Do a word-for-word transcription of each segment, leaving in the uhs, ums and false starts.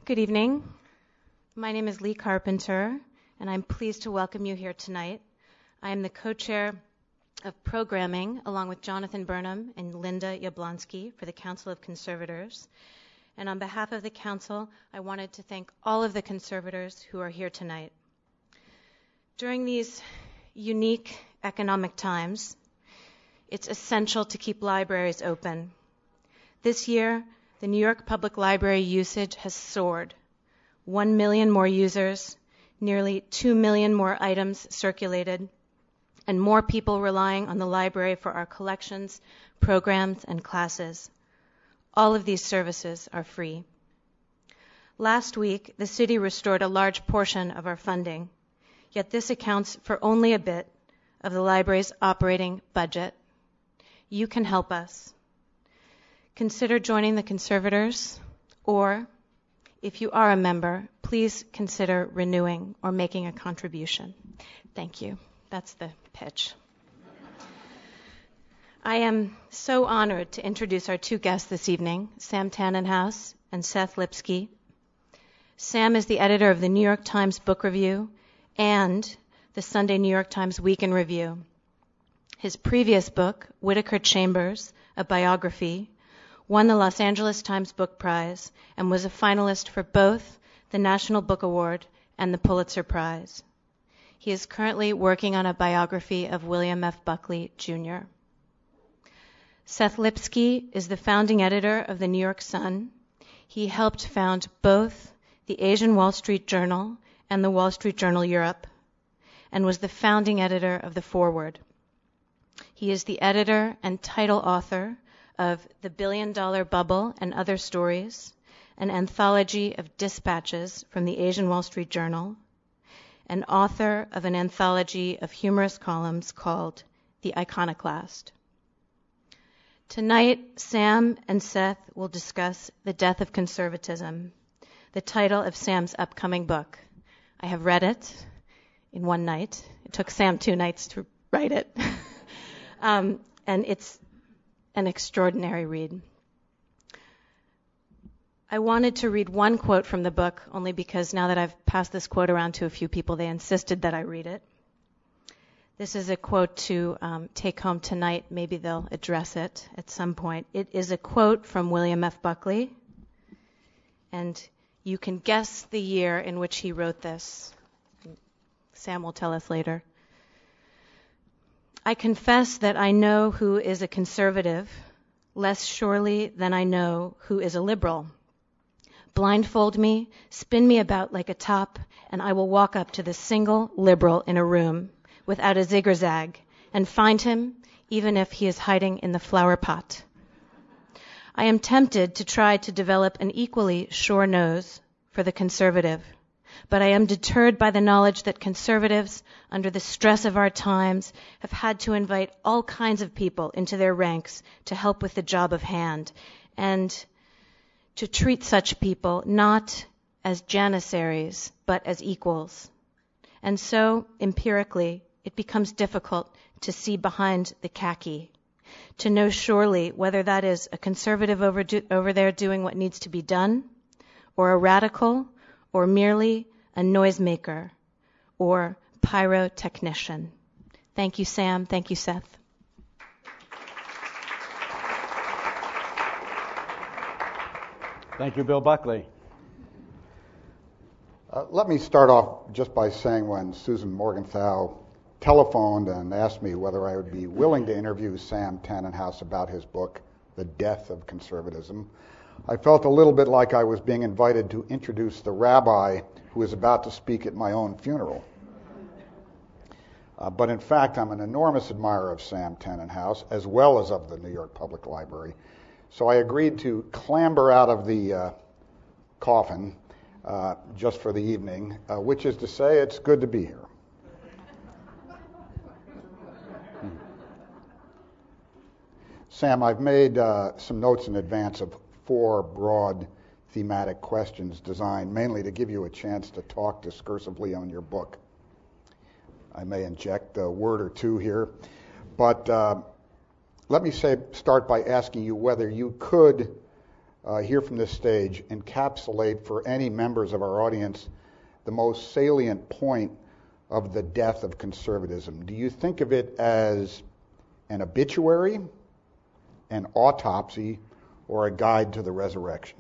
Good evening. My name is Lee Carpenter, and I'm pleased to welcome you here tonight. I am the co-chair of programming, along with Jonathan Burnham and Linda Yablonsky for the Council of Conservators. And on behalf of the Council, I wanted to thank all of the conservators who are here tonight. During these unique economic times, it's essential to keep libraries open. This year, the New York Public Library usage has soared. One million more users, nearly two million more items circulated, and more people relying on the library for our collections, programs, and classes. All of these services are free. Last week, the city restored a large portion of our funding, yet this accounts for only a bit of the library's operating budget. You can help us. Consider joining the conservators, or if you are a member, please consider renewing or making a contribution. Thank you. That's the pitch. I am so honored to introduce our two guests this evening, Sam Tannenhouse and Seth Lipsky. Sam is the editor of the New York Times Book Review and the Sunday New York Times Week in Review. His previous book, Whittaker Chambers, a biography, won the Los Angeles Times Book Prize and was a finalist for both the National Book Award and the Pulitzer Prize. He is currently working on a biography of William F. Buckley, Junior Seth Lipsky is the founding editor of the New York Sun. He helped found both the Asian Wall Street Journal and the Wall Street Journal Europe, and was the founding editor of The Forward. He is the editor and title author of The Billion Dollar Bubble and Other Stories, an anthology of dispatches from the Asian Wall Street Journal, and author of an anthology of humorous columns called The Iconoclast. Tonight, Sam and Seth will discuss The Death of Conservatism, the title of Sam's upcoming book. I have read it in one night. It took Sam two nights to write it. um, and it's an extraordinary read. I wanted to read one quote from the book, only because now that I've passed this quote around to a few people, they insisted that I read it. This is a quote to um, take home tonight. Maybe they'll address it at some point. It is a quote from William F. Buckley, and you can guess the year in which he wrote this. Sam will tell us later. I confess that I know who is a conservative less surely than I know who is a liberal. Blindfold me, spin me about like a top, and I will walk up to the single liberal in a room without a zig or zag and find him even if he is hiding in the flower pot. I am tempted to try to develop an equally sure nose for the conservative, but I am deterred by the knowledge that conservatives, under the stress of our times, have had to invite all kinds of people into their ranks to help with the job of hand, and to treat such people not as janissaries, but as equals. And so, empirically, it becomes difficult to see behind the khaki, to know surely whether that is a conservative over, do, over there doing what needs to be done, or a radical, or merely a noisemaker, or pyrotechnician. Thank you, Sam. Thank you, Seth. Thank you, Bill Buckley. Uh, let me start off just by saying when Susan Morgenthau telephoned and asked me whether I would be willing to interview Sam Tannenhouse about his book, The Death of Conservatism, I felt a little bit like I was being invited to introduce the rabbi who is about to speak at my own funeral. Uh, but in fact, I'm an enormous admirer of Sam Tannenhouse, as well as of the New York Public Library. So I agreed to clamber out of the uh, coffin uh, just for the evening, uh, which is to say it's good to be here. Hmm. Sam, I've made uh, some notes in advance of four broad thematic questions designed mainly to give you a chance to talk discursively on your book. I may inject a word or two here, but uh, let me say, start by asking you whether you could uh, here from this stage encapsulate for any members of our audience the most salient point of the death of conservatism? Do you think of it as an obituary, an autopsy, or a guide to the resurrection?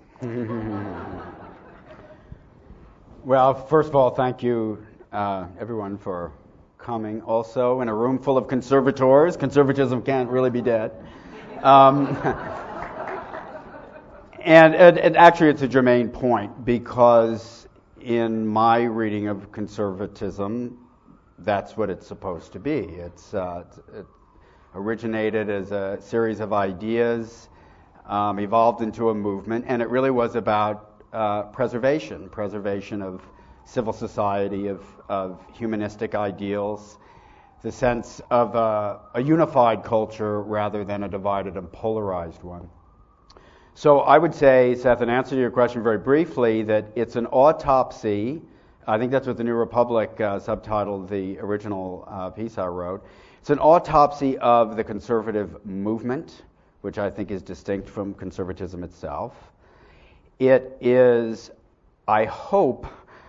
Well, first of all, thank you, uh, everyone, for coming. Also, in a room full of conservators, conservatism can't really be dead. Um, and, and, and actually, it's a germane point, because in my reading of conservatism, that's what it's supposed to be. It's, uh, it originated as a series of ideas, um, evolved into a movement, and it really was about uh, preservation, preservation of civil society, of, of humanistic ideals, the sense of a, a unified culture rather than a divided and polarized one. So I would say, Seth, in answer to your question very briefly, that it's an autopsy. I think that's what the New Republic uh, subtitled the original uh, piece I wrote. It's an autopsy of the conservative movement, which I think is distinct from conservatism itself. It is, I hope,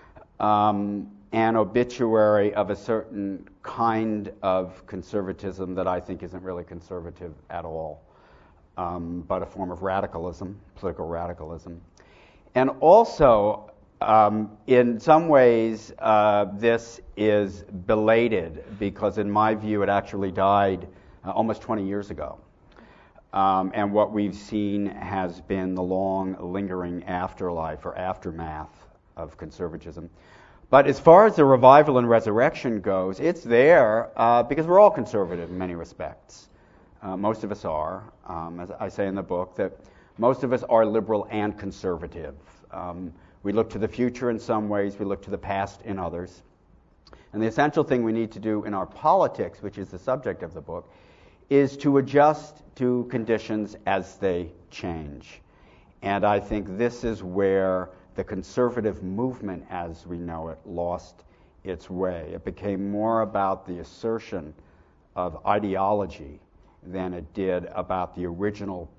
um, an obituary of a certain kind of conservatism that I think isn't really conservative at all, um, but a form of radicalism, political radicalism. And also, um, in some ways, uh, this is belated, because in my view, it actually died uh, almost twenty years ago. Um, and what we've seen has been the long, lingering afterlife or aftermath of conservatism. But as far as the revival and resurrection goes, it's there uh, because we're all conservative in many respects. Uh, most of us are. Um, as I say in the book, that most of us are liberal and conservative. Um, we look to the future in some ways, we look to the past in others. And the essential thing we need to do in our politics, which is the subject of the book, is to adjust to conditions as they change. And I think this is where the conservative movement, as we know it, lost its way. It became more about the assertion of ideology than it did about the original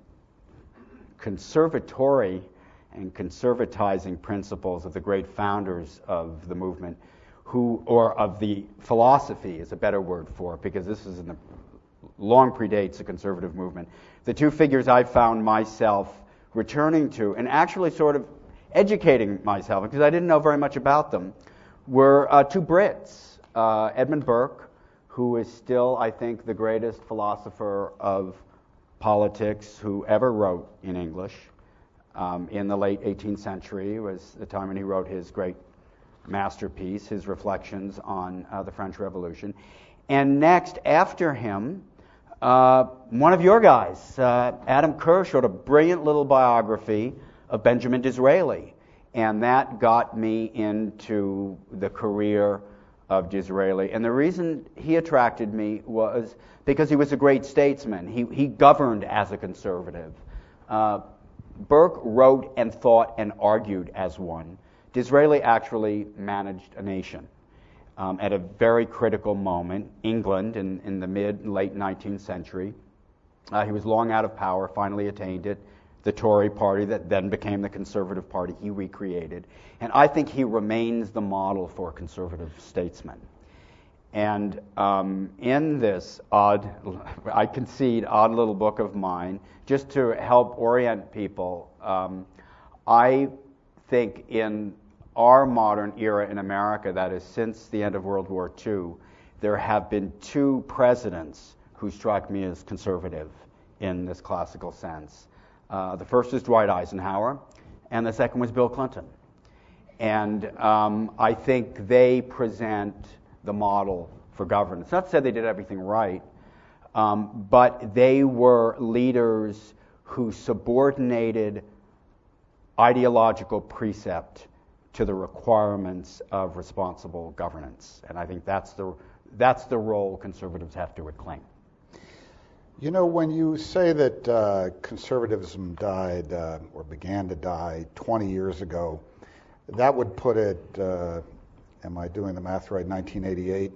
conservatory and conservatizing principles of the great founders of the movement, who, or of the philosophy is a better word for it, because this is in the long predates the conservative movement. The two figures I found myself returning to and actually sort of educating myself, because I didn't know very much about them, were uh, two Brits, uh, Edmund Burke, who is still, I think, the greatest philosopher of politics who ever wrote in English. Um, in the late eighteenth century was the time when he wrote his great masterpiece, his reflections on uh, the French Revolution. And next, after him, uh, one of your guys, uh, Adam Kirsch, wrote a brilliant little biography of Benjamin Disraeli. And that got me into the career of Disraeli. And the reason he attracted me was because he was a great statesman. He, he governed as a conservative. Uh, Burke wrote and thought and argued as one. Disraeli actually managed a nation um, at a very critical moment, England in, in the mid and late nineteenth century. Uh, he was long out of power, finally attained it. The Tory party that then became the Conservative Party, he recreated. And I think he remains the model for conservative statesmen. And um, in this odd, I concede, odd little book of mine, just to help orient people, um, I think in our modern era in America, that is since the end of World War Two, there have been two presidents who strike me as conservative in this classical sense. Uh, the first is Dwight Eisenhower, and the second was Bill Clinton. And um, I think they present the model for governance. Not to say they did everything right, um, but they were leaders who subordinated ideological precept to the requirements of responsible governance. And I think that's the that's the role conservatives have to reclaim. You know, when you say that uh, conservatism died uh, or began to die twenty years ago, that would put it, uh, am I doing the math right, nineteen eighty-eight,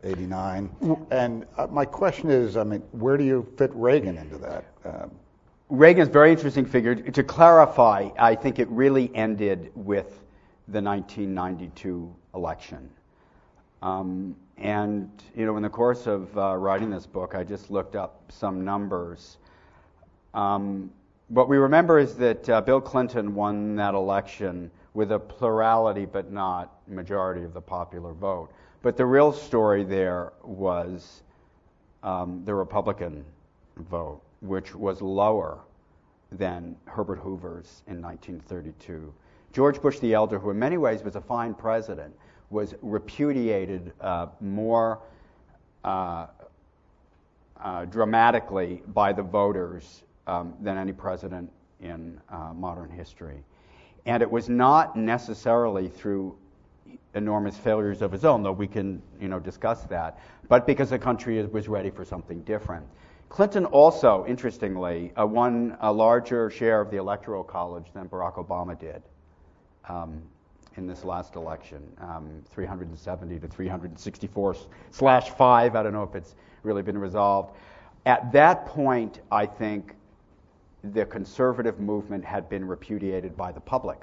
eighty-nine? And uh, my question is, I mean, where do you fit Reagan into that? Um, Reagan's a very interesting figure. To clarify, I think it really ended with the nineteen ninety-two election. Um, and, you know, in the course of uh, writing this book, I just looked up some numbers. Um, what we remember is that uh, Bill Clinton won that election with a plurality but not majority of the popular vote. But the real story there was um, the Republican vote, which was lower than Herbert Hoover's in nineteen thirty-two. George Bush the Elder, who in many ways was a fine president, was repudiated uh, more uh, uh, dramatically by the voters um, than any president in uh, modern history. And it was not necessarily through enormous failures of his own, though we can, you know, discuss that, but because the country was ready for something different. Clinton also, interestingly, uh, won a larger share of the Electoral College than Barack Obama did um, in this last election, um, three hundred seventy to three hundred sixty-four slash five. I don't know if it's really been resolved. At that point, I think the conservative movement had been repudiated by the public.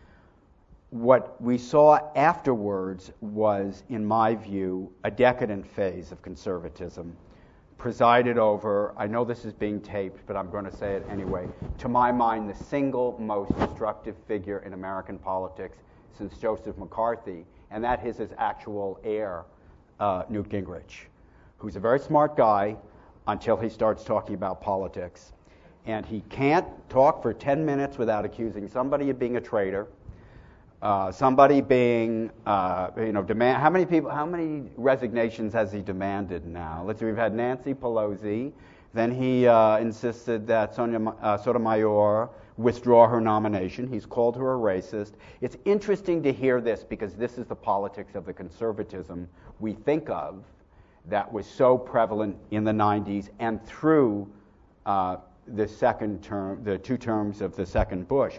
What we saw afterwards was, in my view, a decadent phase of conservatism, presided over, I know this is being taped, but I'm going to say it anyway, to my mind, the single most destructive figure in American politics since Joseph McCarthy, and that is his actual heir, uh, Newt Gingrich, who's a very smart guy until he starts talking about politics. And he can't talk for ten minutes without accusing somebody of being a traitor, uh, somebody being, uh, you know, demand. How many people? How many resignations has he demanded now? Let's see. We've had Nancy Pelosi. Then he uh, insisted that Sonia uh, Sotomayor withdraw her nomination. He's called her a racist. It's interesting to hear this because this is the politics of the conservatism we think of that was so prevalent in the nineties and through uh, the second term, the two terms of the second Bush.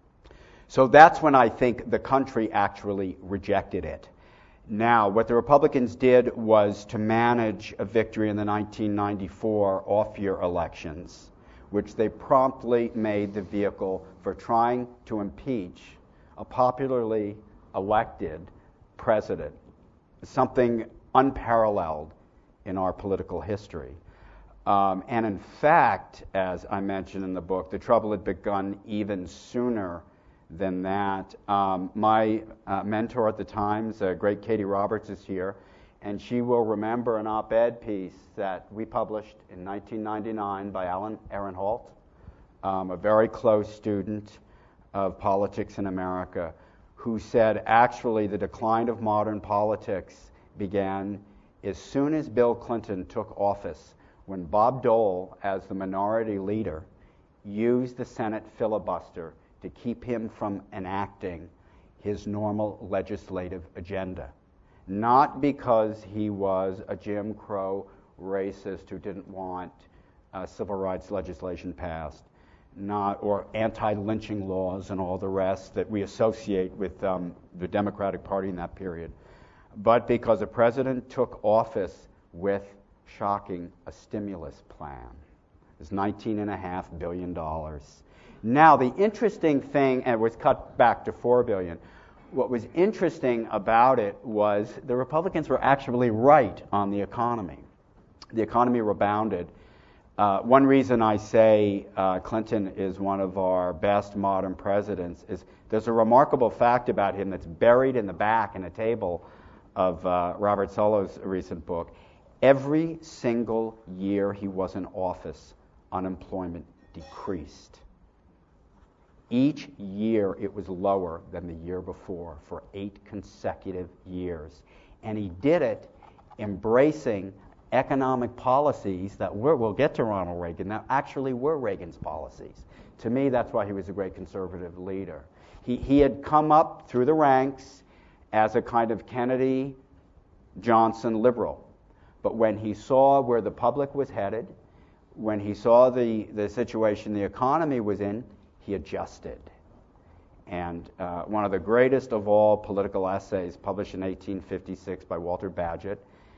So that's when I think the country actually rejected it. Now, what the Republicans did was to manage a victory in the nineteen ninety-four off-year elections, which they promptly made the vehicle for trying to impeach a popularly elected president, something unparalleled in our political history. Um, and in fact, as I mentioned in the book, the trouble had begun even sooner than that. Um, my uh, mentor at the Times, uh, great Katie Roberts, is here, and she will remember an op-ed piece that we published in nineteen ninety-nine by Alan Ehrenholt, um, a very close student of politics in America, who said actually the decline of modern politics began as soon as Bill Clinton took office, when Bob Dole, as the minority leader, used the Senate filibuster to keep him from enacting his normal legislative agenda. Not because he was a Jim Crow racist who didn't want uh, civil rights legislation passed, not or anti-lynching laws and all the rest that we associate with um, the Democratic Party in that period, but because the president took office with, shocking, a stimulus plan. It's nineteen point five billion dollars. Now, the interesting thing, and it was cut back to four billion dollars, what was interesting about it was the Republicans were actually right on the economy. The economy rebounded. Uh, one reason I say uh, Clinton is one of our best modern presidents is there's a remarkable fact about him that's buried in the back in a table of uh, Robert Solo's recent book. Every single year he was in office, unemployment decreased. Each year it was lower than the year before for eight consecutive years. And he did it embracing economic policies that were, we'll get to Ronald Reagan, that actually were Reagan's policies. To me, that's why he was a great conservative leader. He, he had come up through the ranks as a kind of Kennedy, Johnson liberal. But when he saw where the public was headed, when he saw the, the situation the economy was in, he adjusted. And uh, one of the greatest of all political essays, published in eighteen fifty-six by Walter Bagehot,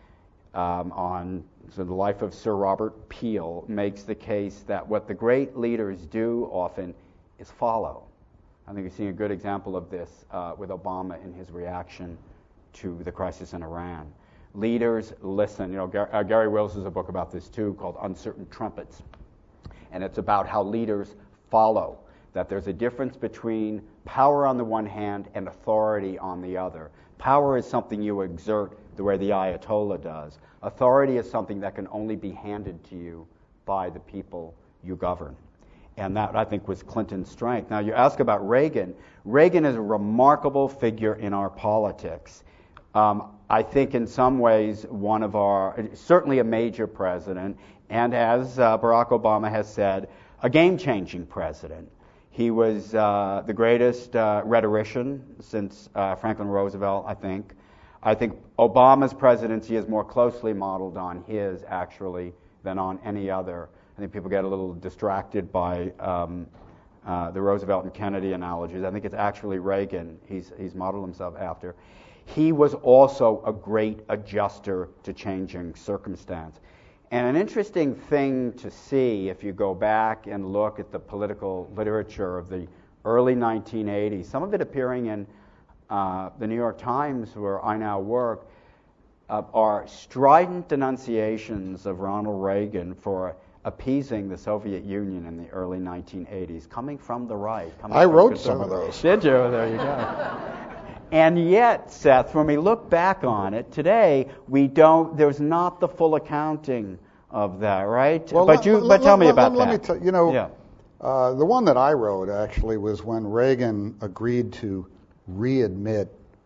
um, on so the life of Sir Robert Peel, makes the case that what the great leaders do often is follow. I think you're seeing a good example of this uh, with Obama in his reaction to the crisis in Iran. Leaders listen. You know, Gar- uh, Gary Wills has a book about this too called Uncertain Trumpets, and it's about how leaders follow, that there's a difference between power on the one hand and authority on the other. Power is something you exert the way the Ayatollah does. Authority is something that can only be handed to you by the people you govern. And that, I think, was Clinton's strength. Now, you ask about Reagan. Reagan is a remarkable figure in our politics. Um, I think in some ways one of our, certainly a major president, and as uh, Barack Obama has said, a game-changing president. He was uh, the greatest uh, rhetorician since uh, Franklin Roosevelt, I think. I think Obama's presidency is more closely modeled on his, actually, than on any other. I think people get a little distracted by um, uh, the Roosevelt and Kennedy analogies. I think it's actually Reagan he's, he's modeled himself after. He was also a great adjuster to changing circumstance. And an interesting thing to see, if you go back and look at the political literature of the early nineteen eighties, some of it appearing in uh, the New York Times, where I now work, uh, are strident denunciations of Ronald Reagan for appeasing the Soviet Union in the early nineteen eighties, coming from the right. I wrote some of those. Did you? There you go. And yet, Seth, when we look back on it today, we don't. There's not the full accounting of that, right? Well, but let, you, let, but tell let, me about let, that. Let me tell you know, yeah. uh, the one that I wrote actually was when Reagan agreed to readmit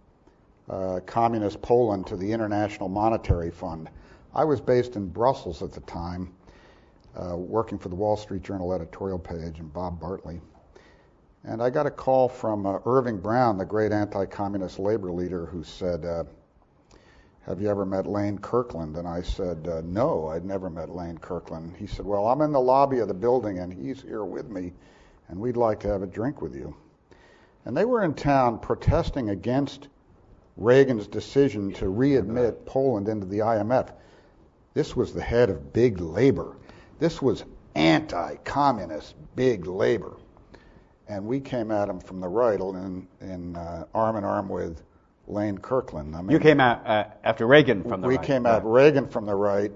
uh, communist Poland to the International Monetary Fund. I was based in Brussels at the time, uh, working for the Wall Street Journal editorial page and Bob Bartley. And I got a call from uh, Irving Brown, the great anti-communist labor leader, who said, uh, have you ever met Lane Kirkland? And I said, uh, no, I'd never met Lane Kirkland. He said, well, I'm in the lobby of the building, and he's here with me, and we'd like to have a drink with you. And they were in town protesting against Reagan's decision to readmit Poland into the I M F. This was the head of Big Labor. This was anti-communist Big Labor. And we came at him from the right in, in uh, arm in arm with Lane Kirkland. I mean, you came at, uh, after Reagan from the we right. We came right. at Reagan from the right,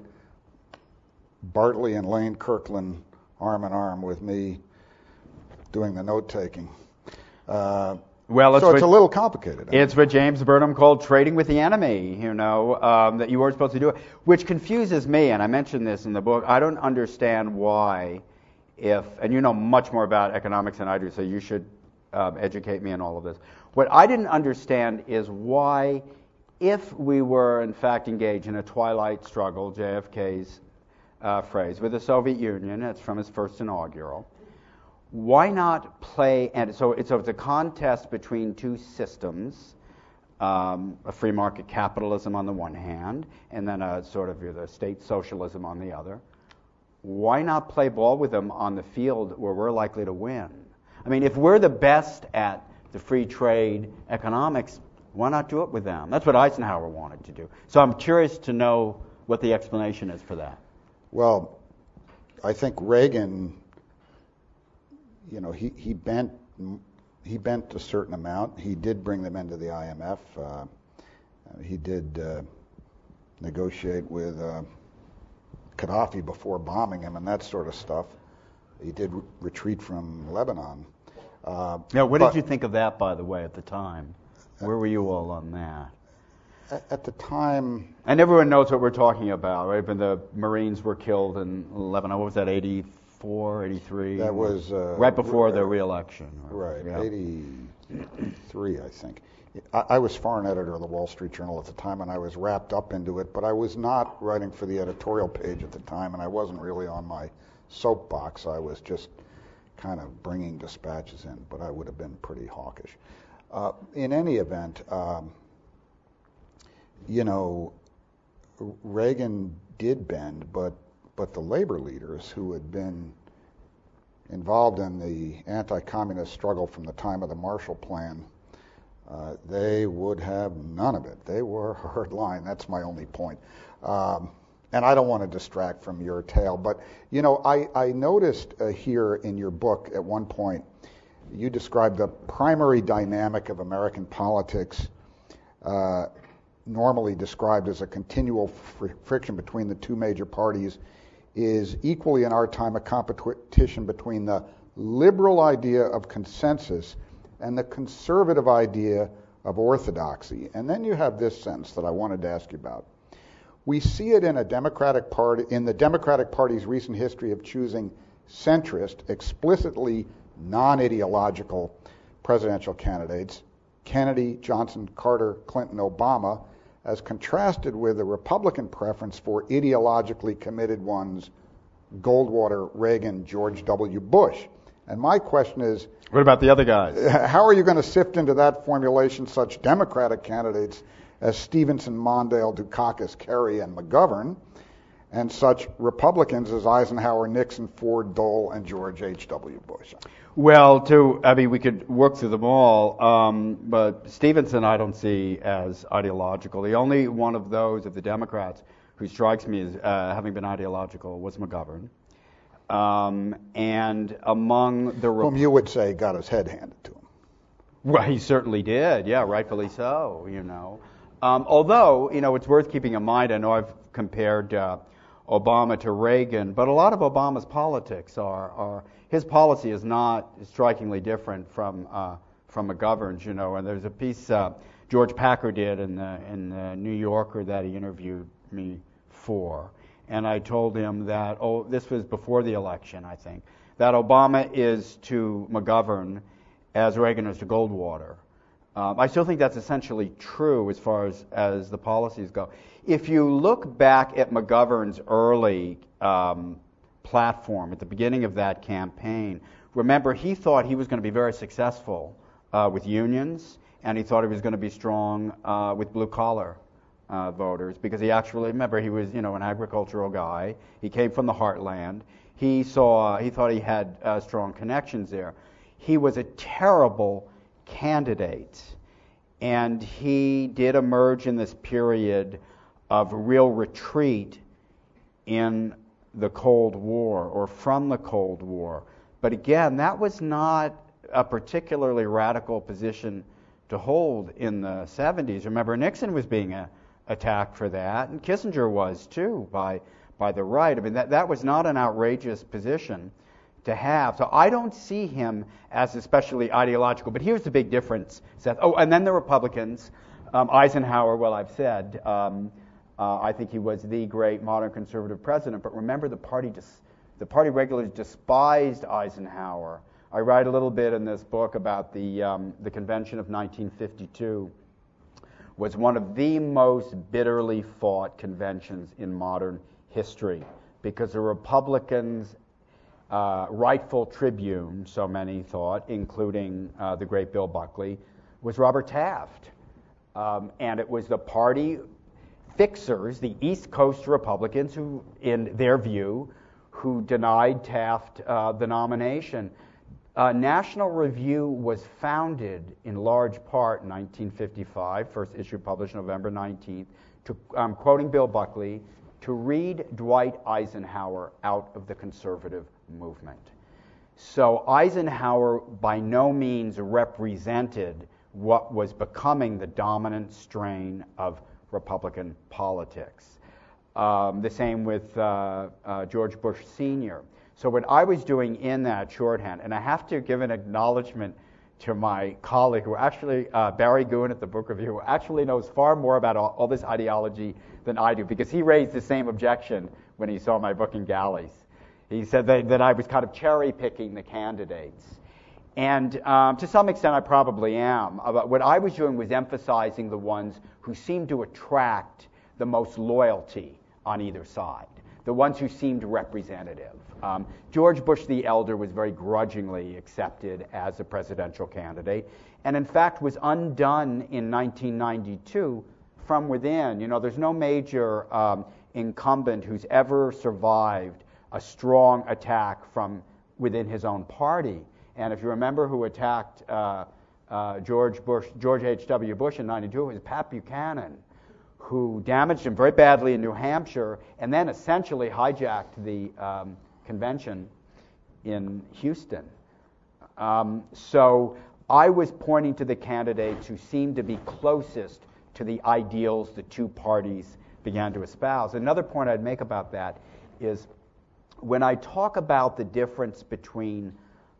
Bartley and Lane Kirkland arm in arm with me doing the note-taking. Uh, well, it's so it's what, a little complicated. It's what James Burnham called trading with the enemy, you know, um, that you weren't supposed to do it, which confuses me, and I mentioned this in the book. I don't understand why, if, and you know much more about economics than I do, so you should um, educate me in all of this. What I didn't understand is why, if we were in fact engaged in a twilight struggle, J F K's uh, phrase, with the Soviet Union, it's from his first inaugural, why not play, and so it's, so it's a contest between two systems, um, a free market capitalism on the one hand, and then a sort of the state socialism on the other. Why not play ball with them on the field where we're likely to win? I mean, if we're the best at the free trade economics, why not do it with them? That's what Eisenhower wanted to do. So I'm curious to know what the explanation is for that. Well, I think Reagan, you know, he, he bent he bent a certain amount. He did bring them into the I M F. Uh, he did uh, negotiate with uh, Gaddafi before bombing him and that sort of stuff. He did re- retreat from Lebanon. Uh, now, what but, did you think of that, by the way, at the time? Where were you all on that? At, at the time... And everyone knows what we're talking about, right? When the Marines were killed in Lebanon, what was that, eighty-four, eighty-three? That was... Uh, right before the re-election. Right, yeah. eighty-three, I think. I, I was foreign editor of the Wall Street Journal at the time, and I was wrapped up into it, but I was not writing for the editorial page at the time, and I wasn't really on my soapbox. I was just kind of bringing dispatches in, but I would have been pretty hawkish. Uh, in any event, um, you know, Reagan did bend, but but the labor leaders who had been involved in the anti-communist struggle from the time of the Marshall Plan Uh, they would have none of it. They were hardline. That's my only point. Um, and I don't want to distract from your tale, but you know, I, I noticed uh, here in your book at one point, you described the primary dynamic of American politics, uh, normally described as a continual fr- friction between the two major parties, is equally in our time a competition between the liberal idea of consensus and the conservative idea of orthodoxy. And then you have this sentence that I wanted to ask you about. We see it in a Democratic Party, in the Democratic Party's recent history of choosing centrist, explicitly non-ideological presidential candidates, Kennedy, Johnson, Carter, Clinton, Obama, as contrasted with the Republican preference for ideologically committed ones, Goldwater, Reagan, George W. Bush. And my question is, what about the other guys? How are you going to sift into that formulation such Democratic candidates as Stevenson, Mondale, Dukakis, Kerry, and McGovern, and such Republicans as Eisenhower, Nixon, Ford, Dole, and George H W. Bush? Well, to I mean, we could work through them all, um, but Stevenson I don't see as ideological. The only one of those of the Democrats who strikes me as uh, having been ideological was McGovern. Um, and among the... Rep- Whom you would say got his head handed to him. Well, he certainly did, yeah, rightfully so, you know. Um, although, you know, it's worth keeping in mind, I know I've compared uh, Obama to Reagan, but a lot of Obama's politics are, are his policy is not strikingly different from uh, from McGovern's, you know, and there's a piece uh, George Packer did in the, in the New Yorker that he interviewed me for. And I told him that, oh, this was before the election, I think, that Obama is to McGovern as Reagan is to Goldwater. Um, I still think that's essentially true as far as, as the policies go. If you look back at McGovern's early um, platform at the beginning of that campaign, remember he thought he was going to be very successful uh, with unions, and he thought he was going to be strong uh, with blue-collar Uh, voters, because he actually, remember, he was, you know, an agricultural guy. He came from the heartland. He saw, he thought he had uh, strong connections there. He was a terrible candidate, and he did emerge in this period of real retreat in the Cold War, or from the Cold War. But again, that was not a particularly radical position to hold in the seventies. Remember, Nixon was being a attacked for that, and Kissinger was too by by the right. I mean, that that was not an outrageous position to have. So I don't see him as especially ideological. But here's the big difference, Seth. Oh, and then the Republicans, um, Eisenhower. Well, I've said um, uh, I think he was the great modern conservative president. But remember, the party dis- the party regularly despised Eisenhower. I write a little bit in this book about the um, the convention of nineteen fifty-two. Was one of the most bitterly fought conventions in modern history, because the Republicans' uh, rightful tribune, so many thought, including uh, the great Bill Buckley, was Robert Taft. Um, and it was the party fixers, the East Coast Republicans, who, in their view, who denied Taft uh, the nomination. Uh, National Review was founded in large part in nineteen fifty-five, first issue published November nineteenth, to, um, quoting Bill Buckley, to read Dwight Eisenhower out of the conservative movement. So Eisenhower by no means represented what was becoming the dominant strain of Republican politics. Um, the same with uh, uh, George Bush Senior So what I was doing in that shorthand, and I have to give an acknowledgement to my colleague who actually, uh, Barry Goon at the Book Review, who actually knows far more about all, all this ideology than I do, because he raised the same objection when he saw my book in Galleys. He said that, that I was kind of cherry-picking the candidates. And um, to some extent I probably am. Uh, but what I was doing was emphasizing the ones who seemed to attract the most loyalty on either side, the ones who seemed representative. Um, George Bush the elder was very grudgingly accepted as a presidential candidate, and in fact was undone in nineteen ninety-two from within. You know, there's no major um, incumbent who's ever survived a strong attack from within his own party. And if you remember who attacked uh, uh, George Bush, George H W. Bush in ninety-two, it was Pat Buchanan who damaged him very badly in New Hampshire and then essentially hijacked the um, convention in Houston. Um, so I was pointing to the candidates who seemed to be closest to the ideals the two parties began to espouse. Another point I'd make about that is when I talk about the difference between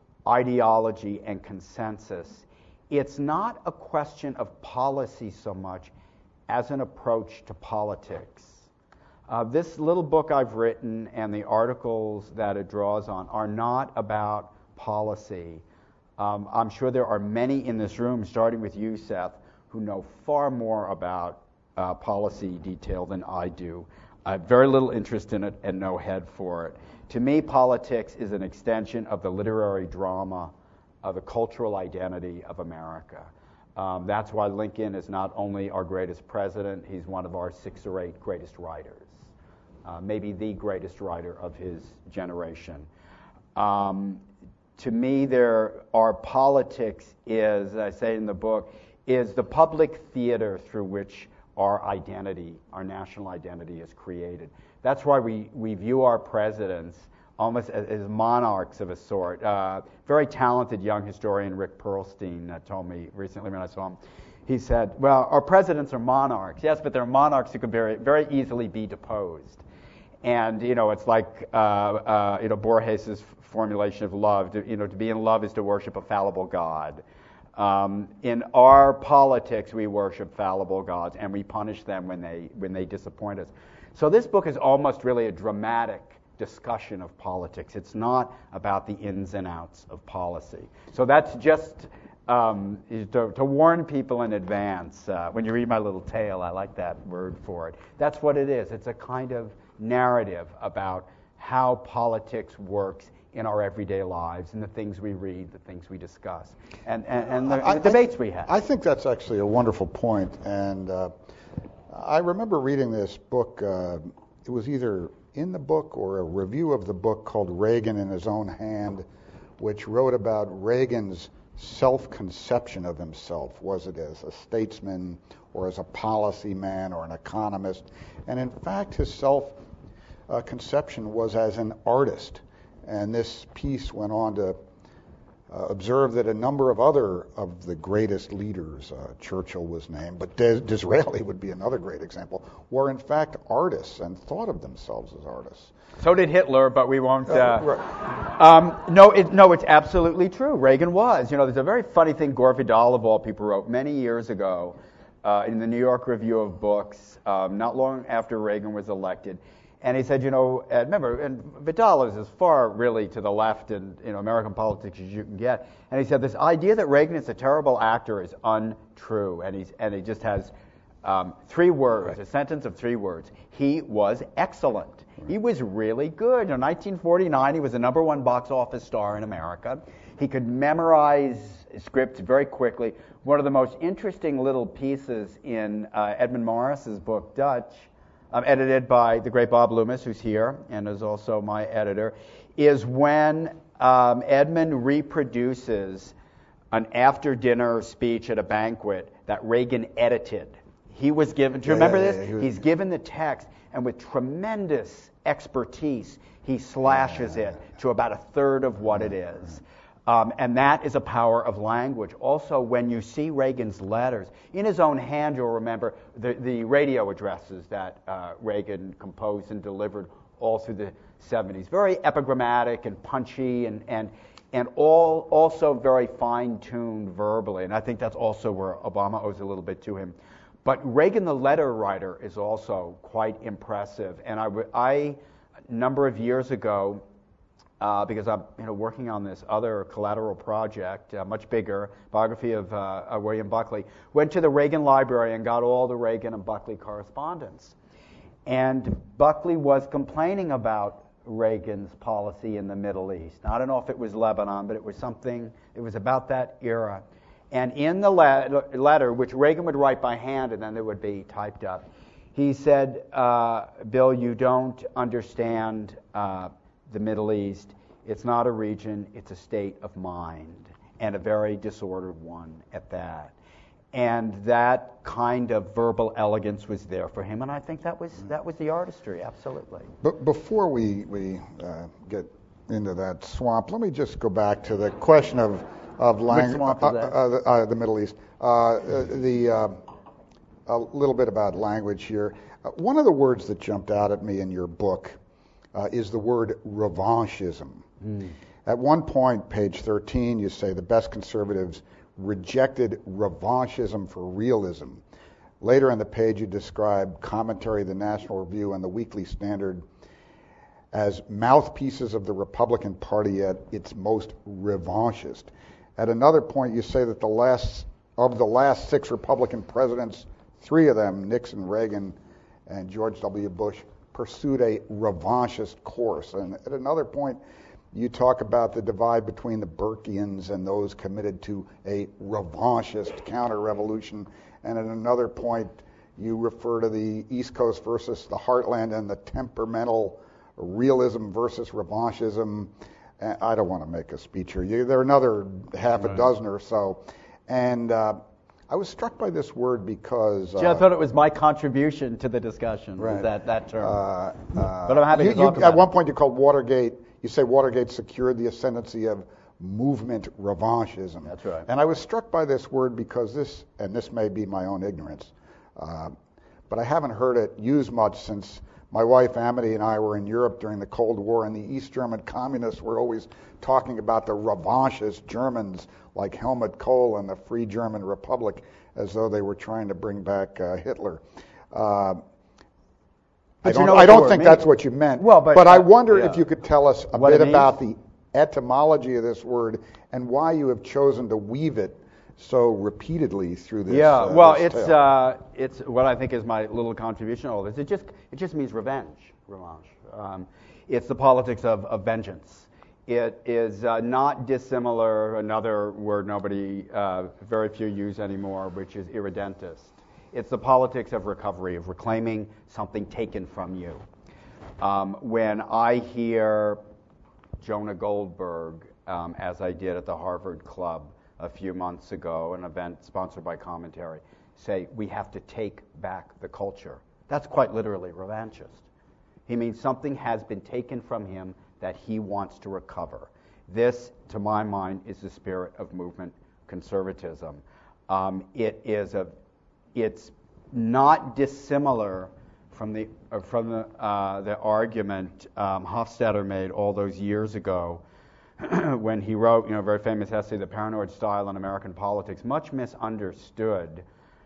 ideology and consensus, it's not a question of policy so much as an approach to politics. Uh, this little book I've written and the articles that it draws on are not about policy. Um, I'm sure there are many in this room, starting with you, Seth, who know far more about uh, policy detail than I do. I have very little interest in it and no head for it. To me, politics is an extension of the literary drama of the cultural identity of America. Um, that's why Lincoln is not only our greatest president, he's one of our six or eight greatest writers, uh, maybe the greatest writer of his generation. Um, to me, there our politics is, as I say in the book, is the public theater through which our identity, our national identity is created. That's why we, we view our presidents almost as, as monarchs of a sort. Uh, very talented young historian Rick Perlstein uh, told me recently when I saw him, he said, well, our presidents are monarchs. Yes, but they're monarchs who can very, very easily be deposed. And, you know, it's like, uh, uh, you know, Borges' formulation of love. To, you know, to be in love is to worship a fallible God. Um, in our politics, we worship fallible gods, and we punish them when they when they disappoint us. So this book is almost really a dramatic discussion of politics. It's not about the ins and outs of policy. So that's just um, to, to warn people in advance. Uh, when you read my little tale, I like that word for it. That's what it is. It's a kind of narrative about how politics works in our everyday lives and the things we read, the things we discuss, and, and, and the, I, the debates I, we have. I think that's actually a wonderful point. And uh, I remember reading this book. Uh, it was either in the book or a review of the book called Reagan in His Own Hand, which wrote about Reagan's self-conception of himself. Was it as a statesman or as a policy man or an economist? And in fact, his self-conception uh, was as an artist. And this piece went on to uh, observe that a number of other of the greatest leaders, uh, Churchill was named, but Dis- Disraeli would be another great example, were in fact artists and thought of themselves as artists. So did Hitler, but we won't. Uh, Uh, right. um, no, it, no, it's absolutely true. Reagan was. You know, there's a very funny thing Gore Vidal of all people wrote many years ago uh, in the New York Review of Books, um, not long after Reagan was elected. And he said, you know, uh, remember, and Vidal is as far really to the left in you know American politics as you can get. And he said, this idea that Reagan is a terrible actor is untrue. And he's and he just has um, three words, right. A sentence of three words. He was excellent. Right. He was really good. In nineteen forty-nine, he was the number one box office star in America. He could memorize scripts very quickly. One of the most interesting little pieces in uh, Edmund Morris's book, Dutch, Um, edited by the great Bob Loomis, who's here and is also my editor, is when um, Edmund reproduces an after-dinner speech at a banquet that Reagan edited. He was given, do you yeah, remember yeah, this? Yeah, he was, He's given the text, and with tremendous expertise, he slashes yeah, it to about a third of what it is. Um, and that is a power of language. Also, when you see Reagan's letters, in his own hand, you'll remember the, the radio addresses that uh, Reagan composed and delivered all through the seventies. Very epigrammatic and punchy and, and, and all also very fine-tuned verbally. And I think that's also where Obama owes a little bit to him. But Reagan, the letter writer, is also quite impressive. And I, I a number of years ago, Uh, because I'm you know, working on this other collateral project, uh, much bigger, biography of uh, uh, William Buckley, went to the Reagan Library and got all the Reagan and Buckley correspondence. And Buckley was complaining about Reagan's policy in the Middle East. I don't know if it was Lebanon, but it was something, it was about that era. And in the le- letter, which Reagan would write by hand and then it would be typed up, he said, uh, Bill, you don't understand uh, the Middle East. It's not a region, it's a state of mind. and a very disordered one at that. And that kind of verbal elegance was there for him, and I think that was that was the artistry, absolutely. But before we we uh, get into that swamp, let me just go back to the question of of language. Which swamp is that? Uh, uh, the, uh, the Middle East. Uh, the uh, a little bit about language here. Uh, one of the words that jumped out at me in your book uh, is the word revanchism. Mm. At one point, page thirteen, you say the best conservatives rejected revanchism for realism. Later on the page, you describe commentary, the National Review, and the Weekly Standard as mouthpieces of the Republican Party at its most revanchist. At another point, you say that the last of the last six Republican presidents, three of them, Nixon, Reagan, and George W. Bush, pursued a revanchist course. And at another point, you talk about the divide between the Burkeans and those committed to a revanchist counter-revolution. And at another point, you refer to the East Coast versus the Heartland and the temperamental realism versus revanchism. I don't want to make a speech here. You, there are another half right. a dozen or so. And uh, I was struck by this word because... Uh, Gee, I thought it was my contribution to the discussion, right. that, that term. Uh, uh, but I'm happy you, to talk you, about At one it. point, you called Watergate... You say Watergate secured the ascendancy of movement revanchism. That's right. And I was struck by this word because this, and this may be my own ignorance, uh, but I haven't heard it used much since my wife Amity and I were in Europe during the Cold War, and the East German communists were always talking about the revanchist Germans like Helmut Kohl and the Free German Republic as though they were trying to bring back uh, Hitler. Uh, I don't, I don't think that's what you meant. Well, but, but uh, I wonder yeah. if you could tell us a what bit about the etymology of this word and why you have chosen to weave it so repeatedly through this. Yeah, uh, well, this it's tale. uh, it's what I think is my little contribution to all this. It just it just means revenge, revanche. Um, it's the politics of, of vengeance. It is uh, not dissimilar. Another word nobody, uh, very few use anymore, which is irredentist. It's the politics of recovery, of reclaiming something taken from you. Um, when I hear Jonah Goldberg, um, as I did at the Harvard Club a few months ago, an event sponsored by Commentary, say, we have to take back the culture. That's quite literally revanchist. He means something has been taken from him that he wants to recover. This, to my mind, is the spirit of movement conservatism. Um, it is a It's not dissimilar from the uh, from the uh, the argument um, Hofstadter made all those years ago when he wrote, you know, a very famous essay, "The Paranoid Style in American Politics," much misunderstood.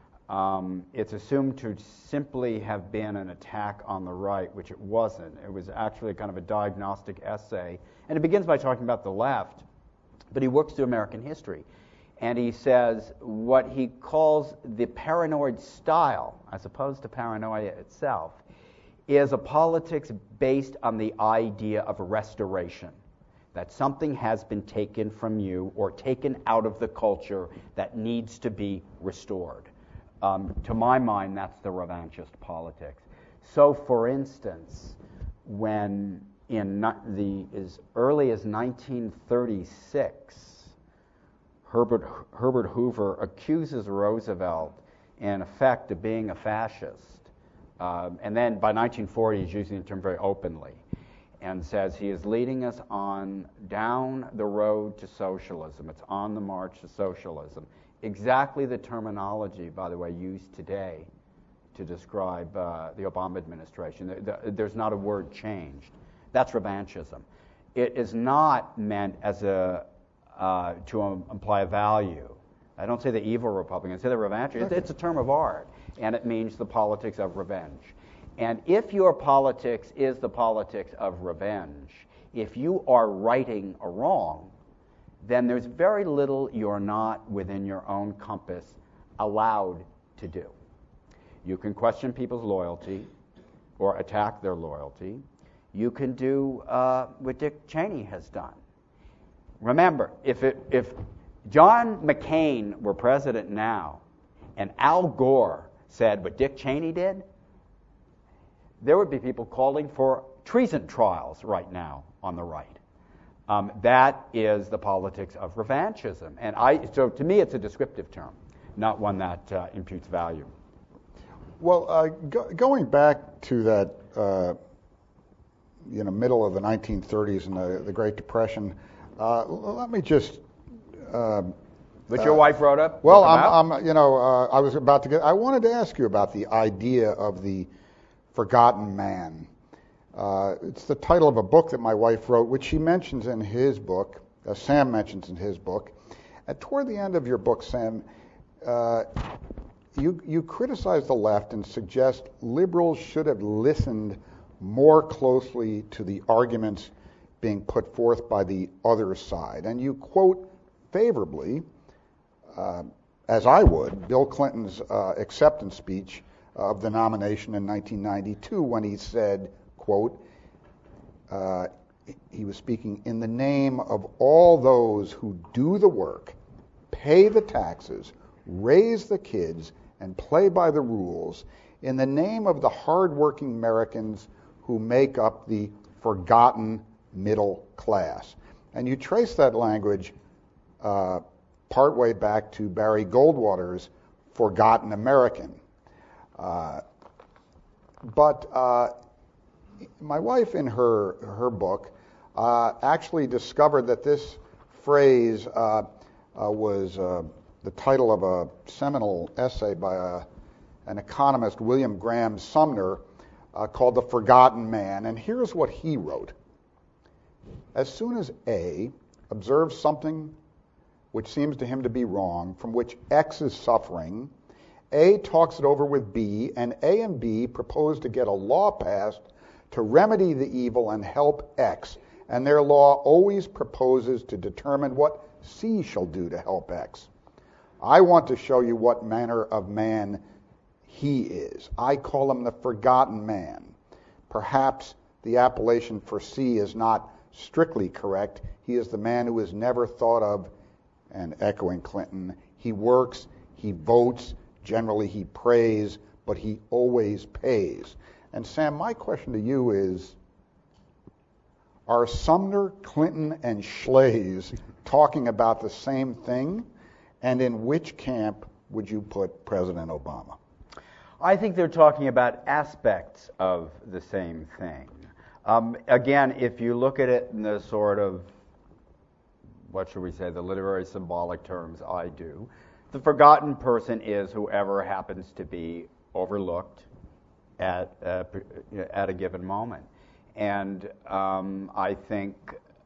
Um, it's assumed to simply have been an attack on the right, which it wasn't. It was actually kind of a diagnostic essay, and it begins by talking about the left, but he works through American history. And he says what he calls the paranoid style, as opposed to paranoia itself, is a politics based on the idea of restoration, that something has been taken from you or taken out of the culture that needs to be restored. Um, to my mind, that's the revanchist politics. So, for instance, when in the as early as nineteen thirty-six, Herbert, Herbert Hoover accuses Roosevelt, in effect, of being a fascist. Um, and then by nineteen forty, he's using the term very openly and says he is leading us on down the road to socialism. It's on the march to socialism. Exactly the terminology, by the way, used today to describe uh, the Obama administration. The, the, there's not a word changed. That's revanchism. It is not meant as a Uh, to um, imply a value. I don't say the evil Republican, I say the revenge. It's, it's a term of art, and it means the politics of revenge. And if your politics is the politics of revenge, if you are righting a wrong, then there's very little you're not within your own compass allowed to do. You can question people's loyalty or attack their loyalty. You can do uh, what Dick Cheney has done. Remember, if it, if John McCain were president now and Al Gore said what Dick Cheney did, there would be people calling for treason trials right now on the right. Um, that is the politics of revanchism. And I, so to me, it's a descriptive term, not one that uh, imputes value. Well, uh, go, going back to that, uh, you know, middle of the nineteen thirties and the, the Great Depression, uh, let me just. Uh, What your uh, wife wrote up? Well, I'm, I'm, you know, uh, I was about to get. I wanted to ask you about the idea of the forgotten man. Uh, it's the title of a book that my wife wrote, which she mentions in his book. Uh, Sam mentions in his book. And toward the end of your book, Sam, uh, you you criticize the left and suggest liberals should have listened more closely to the arguments being put forth by the other side. And you quote favorably, uh, as I would, Bill Clinton's uh, acceptance speech of the nomination in nineteen ninety-two when he said, quote, uh, he was speaking in the name of all those who do the work, pay the taxes, raise the kids, and play by the rules, in the name of the hardworking Americans who make up the forgotten middle class. And you trace that language uh, partway back to Barry Goldwater's Forgotten American. Uh, but uh, my wife, in her her book, uh, actually discovered that this phrase uh, uh, was uh, the title of a seminal essay by a, an economist, William Graham Sumner, uh, called The Forgotten Man. And here's what he wrote. As soon as A observes something which seems to him to be wrong, from which X is suffering, A talks it over with B, and A and B propose to get a law passed to remedy the evil and help X. And their law always proposes to determine what C shall do to help X. I want to show you what manner of man he is. I call him the forgotten man. Perhaps the appellation for C is not strictly correct. He is the man who is never thought of, and echoing Clinton, he works, he votes, generally he prays, but he always pays. And Sam, my question to you is, are Sumner, Clinton, and Schley's talking about the same thing? And in which camp would you put President Obama? I think they're talking about aspects of the same thing. Um, again, if you look at it in the sort of, what should we say, the literary symbolic terms I do, the forgotten person is whoever happens to be overlooked at uh, at a given moment. And um, I think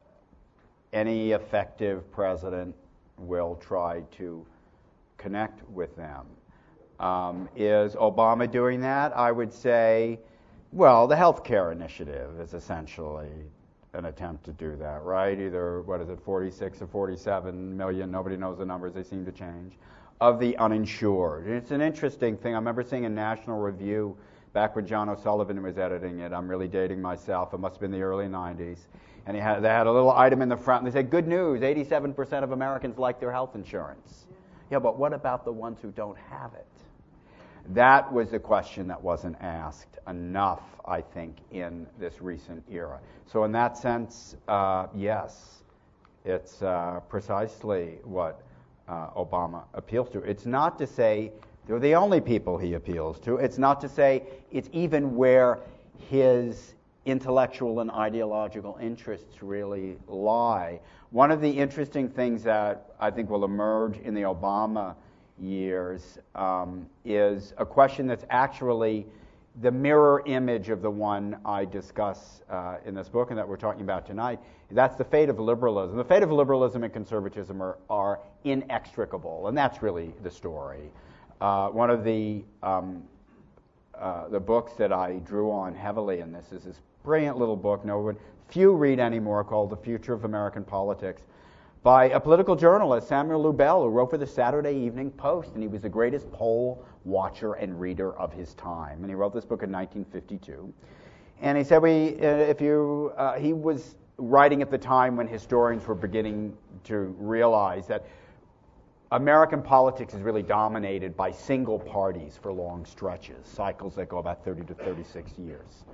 any effective president will try to connect with them. Um, is Obama doing that? I would say, well, the health care initiative is essentially an attempt to do that, right? Either, what is it, forty-six or forty-seven million, nobody knows the numbers, they seem to change, of the uninsured. It's an interesting thing. I remember seeing a National Review back when John O'Sullivan was editing it. I'm really dating myself. It must have been the early nineties. And he had, they had a little item in the front, and they said, good news, eighty-seven percent of Americans like their health insurance. Yeah, but what about the ones who don't have it? That was the question that wasn't asked enough, I think, in this recent era. So in that sense, uh, yes, it's uh, precisely what uh, Obama appeals to. It's not to say they're the only people he appeals to. It's not to say it's even where his intellectual and ideological interests really lie. One of the interesting things that I think will emerge in the Obama years um, is a question that's actually the mirror image of the one I discuss uh, in this book and that we're talking about tonight. That's the fate of liberalism. The fate of liberalism and conservatism are, are inextricable, and that's really the story. Uh, one of the um, uh, the books that I drew on heavily in this is this brilliant little book, no one, few read anymore, called The Future of American Politics, by a political journalist, Samuel Lubell, who wrote for the Saturday Evening Post, and he was the greatest poll watcher and reader of his time. And he wrote this book in nineteen fifty-two. And he said, "We, uh, if you," uh, he was writing at the time when historians were beginning to realize that American politics is really dominated by single parties for long stretches, cycles that go about thirty to thirty-six years.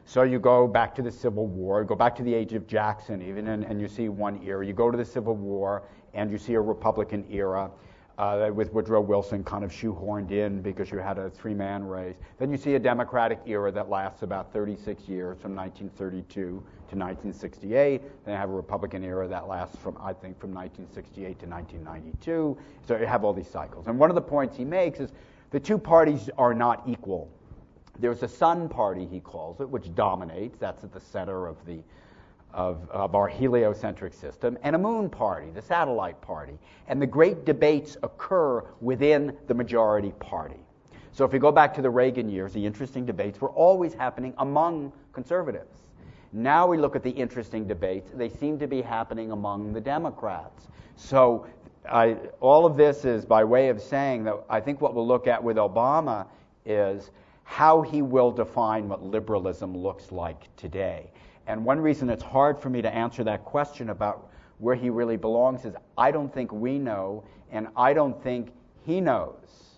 So you go back to the Civil War, go back to the age of Jackson even, and, and you see one era. You go to the Civil War, and you see a Republican era uh, with Woodrow Wilson kind of shoehorned in because you had a three-man race. Then you see a Democratic era that lasts about thirty-six years, from nineteen thirty-two to nineteen sixty-eight. Then you have a Republican era that lasts from, I think, from nineteen sixty-eight to nineteen ninety-two. So you have all these cycles. And one of the points he makes is the two parties are not equal. There's a sun party, he calls it, which dominates. That's at the center of the of, of our heliocentric system, and a moon party, the satellite party. And the great debates occur within the majority party. So if we go back to the Reagan years, the interesting debates were always happening among conservatives. Now we look at the interesting debates. They seem to be happening among the Democrats. So I, all of this is by way of saying that I think what we'll look at with Obama is how he will define what liberalism looks like today. And one reason it's hard for me to answer that question about where he really belongs is I don't think we know, and I don't think he knows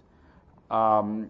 um,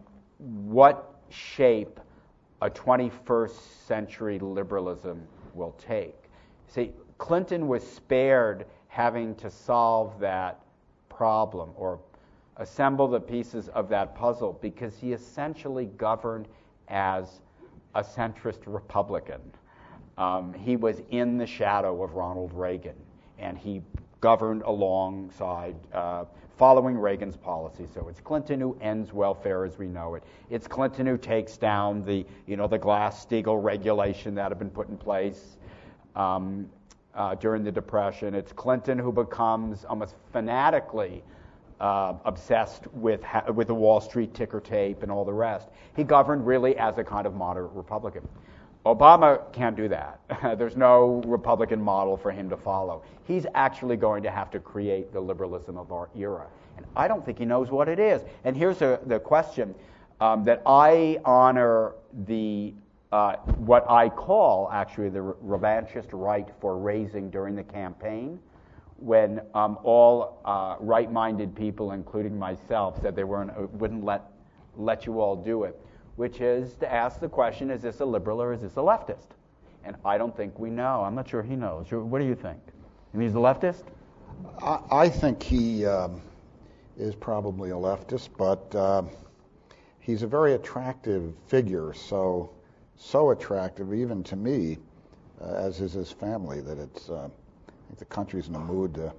what shape a twenty-first century liberalism will take. See, Clinton was spared having to solve that problem or assemble the pieces of that puzzle because he essentially governed as a centrist Republican. Um, he was in the shadow of Ronald Reagan, and he governed alongside, uh, following Reagan's policy. So it's Clinton who ends welfare as we know it. It's Clinton who takes down the, you know, the Glass-Steagall regulation that had been put in place um, uh, during the Depression. It's Clinton who becomes almost fanatically uh, obsessed with ha- with the Wall Street ticker tape and all the rest. He governed really as a kind of moderate Republican. Obama can't do that. There's no Republican model for him to follow. He's actually going to have to create the liberalism of our era. And I don't think he knows what it is. And here's a, the question um, that I honor the uh, what I call actually the revanchist right for raising during the campaign, when um, all uh, right-minded people, including myself, said they weren't wouldn't let let you all do it, which is to ask the question, is this a liberal or is this a leftist? And I don't think we know. I'm not sure he knows. What do you think? You mean he's a leftist? I, I think he um, is probably a leftist, but uh, he's a very attractive figure, so so attractive even to me, uh, as is his family, that it's, uh, I think the country's in a mood to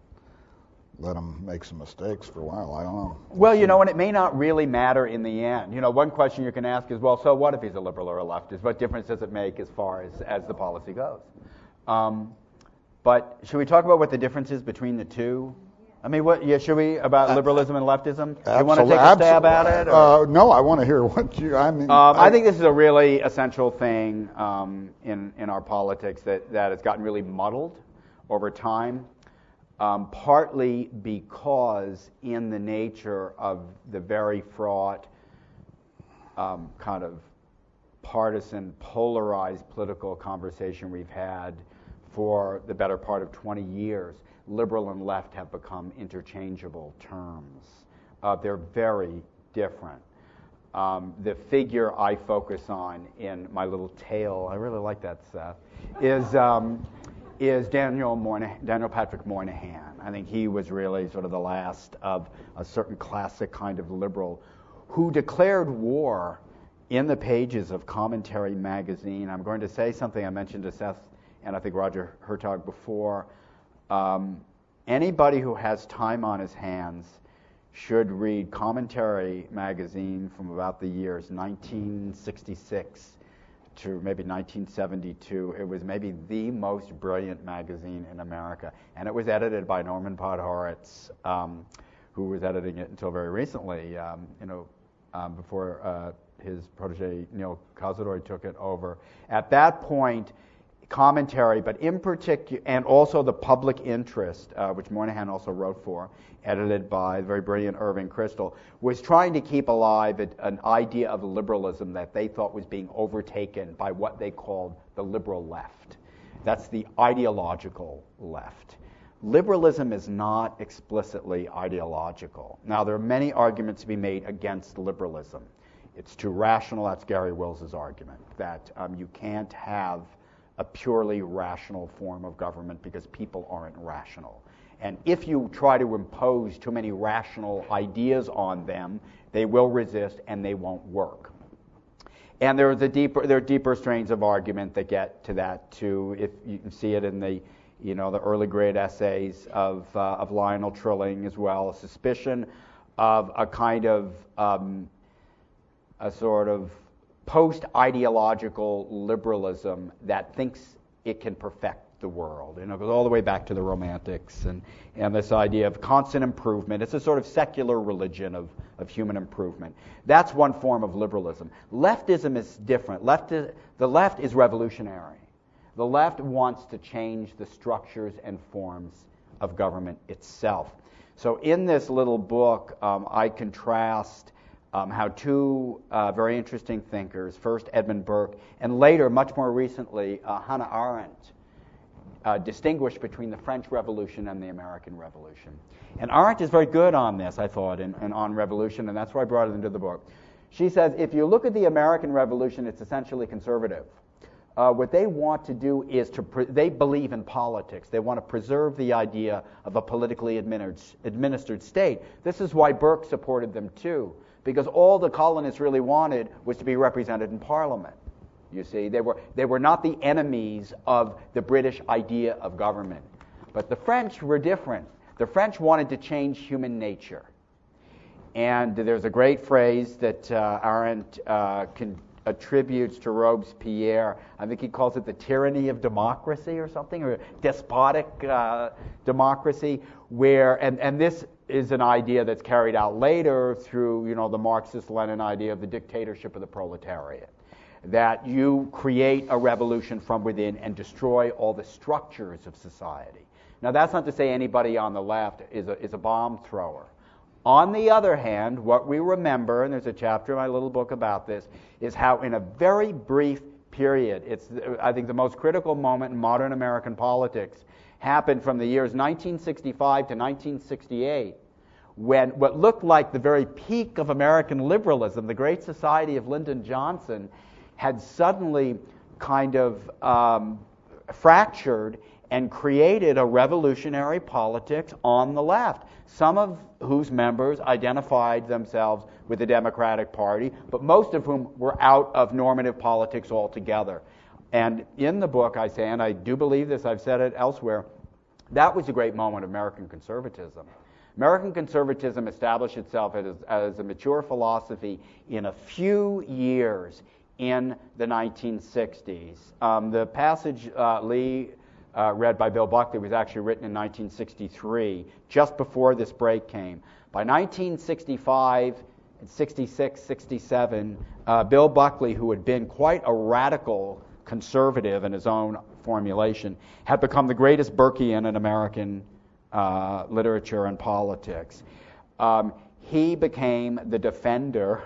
let him make some mistakes for a while. I don't know. Well, you know, and it may not really matter in the end. You know, one question you can ask is, well, so what if he's a liberal or a leftist? What difference does it make as far as, as the policy goes? Um, but should we talk about what the difference is between the two? I mean, what? Yeah, should we about liberalism and leftism? You want to take a stab at it? Uh, no, I want to hear what you. I mean, um, I, I think this is a really essential thing um, in in our politics that that has gotten really muddled over time. Um, partly because in the nature of the very fraught, um, kind of partisan, polarized political conversation we've had for the better part of twenty years, liberal and left have become interchangeable terms. Uh, they're very different. Um, the figure I focus on in my little tale, I really like that, Seth, is... Um, is Daniel Moynihan, Daniel Patrick Moynihan. I think he was really sort of the last of a certain classic kind of liberal who declared war in the pages of Commentary magazine. I'm going to say something I mentioned to Seth and I think Roger Hertog before. Um, anybody who has time on his hands should read Commentary magazine from about the years nineteen sixty-six to maybe nineteen seventy-two. It was maybe the most brilliant magazine in America. And it was edited by Norman Podhoretz, um, who was editing it until very recently, um, you know, um, before uh, his protege Neil Cazador took it over. At that point, Commentary, but in particular, and also the Public Interest, uh, which Moynihan also wrote for, edited by the very brilliant Irving Kristol, was trying to keep alive an idea of liberalism that they thought was being overtaken by what they called the liberal left. That's the ideological left. Liberalism is not explicitly ideological. Now, there are many arguments to be made against liberalism. It's too rational. That's Gary Wills's argument, that um, you can't have a purely rational form of government because people aren't rational. And if you try to impose too many rational ideas on them, they will resist and they won't work. And there are the deeper there are deeper strains of argument that get to that too. If you can see it in the you know the early grade essays of uh, of Lionel Trilling as well, a suspicion of a kind of um, a sort of post-ideological liberalism that thinks it can perfect the world. You know, it goes all the way back to the Romantics and, and this idea of constant improvement. It's a sort of secular religion of, of human improvement. That's one form of liberalism. Leftism is different. Left is, the left is revolutionary. The left wants to change the structures and forms of government itself. So in this little book, um, I contrast Um, how two uh, very interesting thinkers, first Edmund Burke, and later, much more recently, uh, Hannah Arendt, uh, distinguished between the French Revolution and the American Revolution. And Arendt is very good on this, I thought, and, and on revolution, and that's why I brought it into the book. She says, if you look at the American Revolution, it's essentially conservative. Uh, what they want to do is to, pre- they believe in politics. They want to preserve the idea of a politically administered, administered state. This is why Burke supported them too, because all the colonists really wanted was to be represented in Parliament. You see, they were they were not the enemies of the British idea of government. But the French were different. The French wanted to change human nature. And there's a great phrase that uh, Arendt uh, can, attributes to Robespierre. I think he calls it the tyranny of democracy or something, or despotic uh, democracy, where, and, and this is an idea that's carried out later through, you know, the Marxist-Lenin idea of the dictatorship of the proletariat, that you create a revolution from within and destroy all the structures of society. Now, that's not to say anybody on the left is a, is a bomb thrower. On the other hand, what we remember, and there's a chapter in my little book about this, is how in a very brief period, it's, I think, the most critical moment in modern American politics, happened from the years nineteen sixty-five to nineteen sixty-eight, when what looked like the very peak of American liberalism, the Great Society of Lyndon Johnson, had suddenly kind of um, fractured and created a revolutionary politics on the left, some of whose members identified themselves with the Democratic Party, but most of whom were out of normative politics altogether. And in the book I say, and I do believe this, I've said it elsewhere, that was a great moment of American conservatism. American conservatism established itself as, as a mature philosophy in a few years in the nineteen sixties. Um, the passage uh, Lee uh, read by Bill Buckley was actually written in nineteen sixty-three, just before this break came. By nineteen sixty-five, sixty-six, sixty-seven, uh, Bill Buckley, who had been quite a radical conservative in his own formulation, had become the greatest Burkean in American uh, literature and politics. Um, he became the defender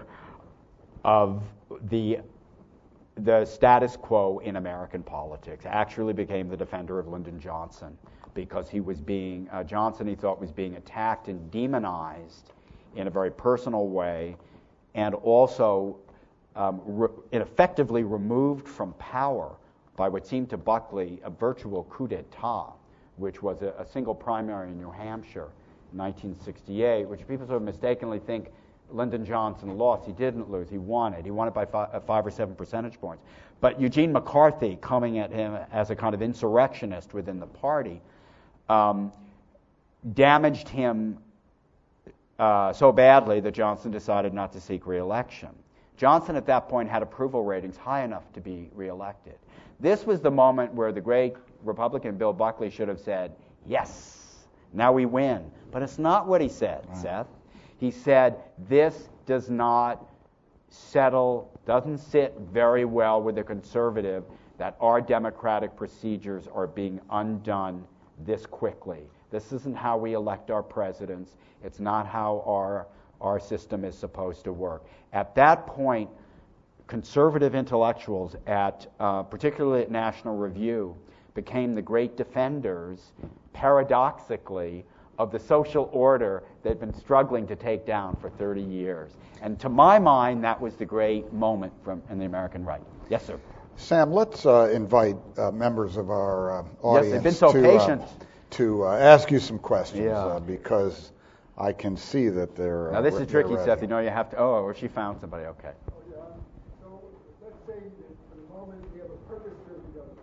of the the status quo in American politics, actually became the defender of Lyndon Johnson, because he was being, uh, Johnson he thought was being attacked and demonized in a very personal way, and also um, re- effectively removed from power by what seemed to Buckley a virtual coup d'etat, which was a, a single primary in New Hampshire in nineteen sixty-eight, which people sort of mistakenly think Lyndon Johnson lost. He didn't lose. He won it. He won it by five, uh, five or seven percentage points. But Eugene McCarthy, coming at him as a kind of insurrectionist within the party, um, damaged him uh, so badly that Johnson decided not to seek re-election. Johnson at that point had approval ratings high enough to be re-elected. This was the moment where the great Republican Bill Buckley should have said, yes, now we win. But it's not what he said, right. Seth. He said, this does not settle, doesn't sit very well with the conservative that our democratic procedures are being undone this quickly. This isn't how we elect our presidents. It's not how our, our system is supposed to work. At that point, conservative intellectuals, at uh, particularly at National Review, became the great defenders, paradoxically, of the social order they've been struggling to take down for thirty years. And to my mind, that was the great moment from in the American right. Yes, sir. Sam, let's uh, invite uh, members of our uh, audience yes, they've been so to, patient. Uh, to uh, ask you some questions yeah. uh, because I can see that they're Now, this uh, is tricky ready. stuff. You know, you have to, oh, or she found somebody, okay. Oh, yeah. So let's say that for the moment we have a purpose-driven government.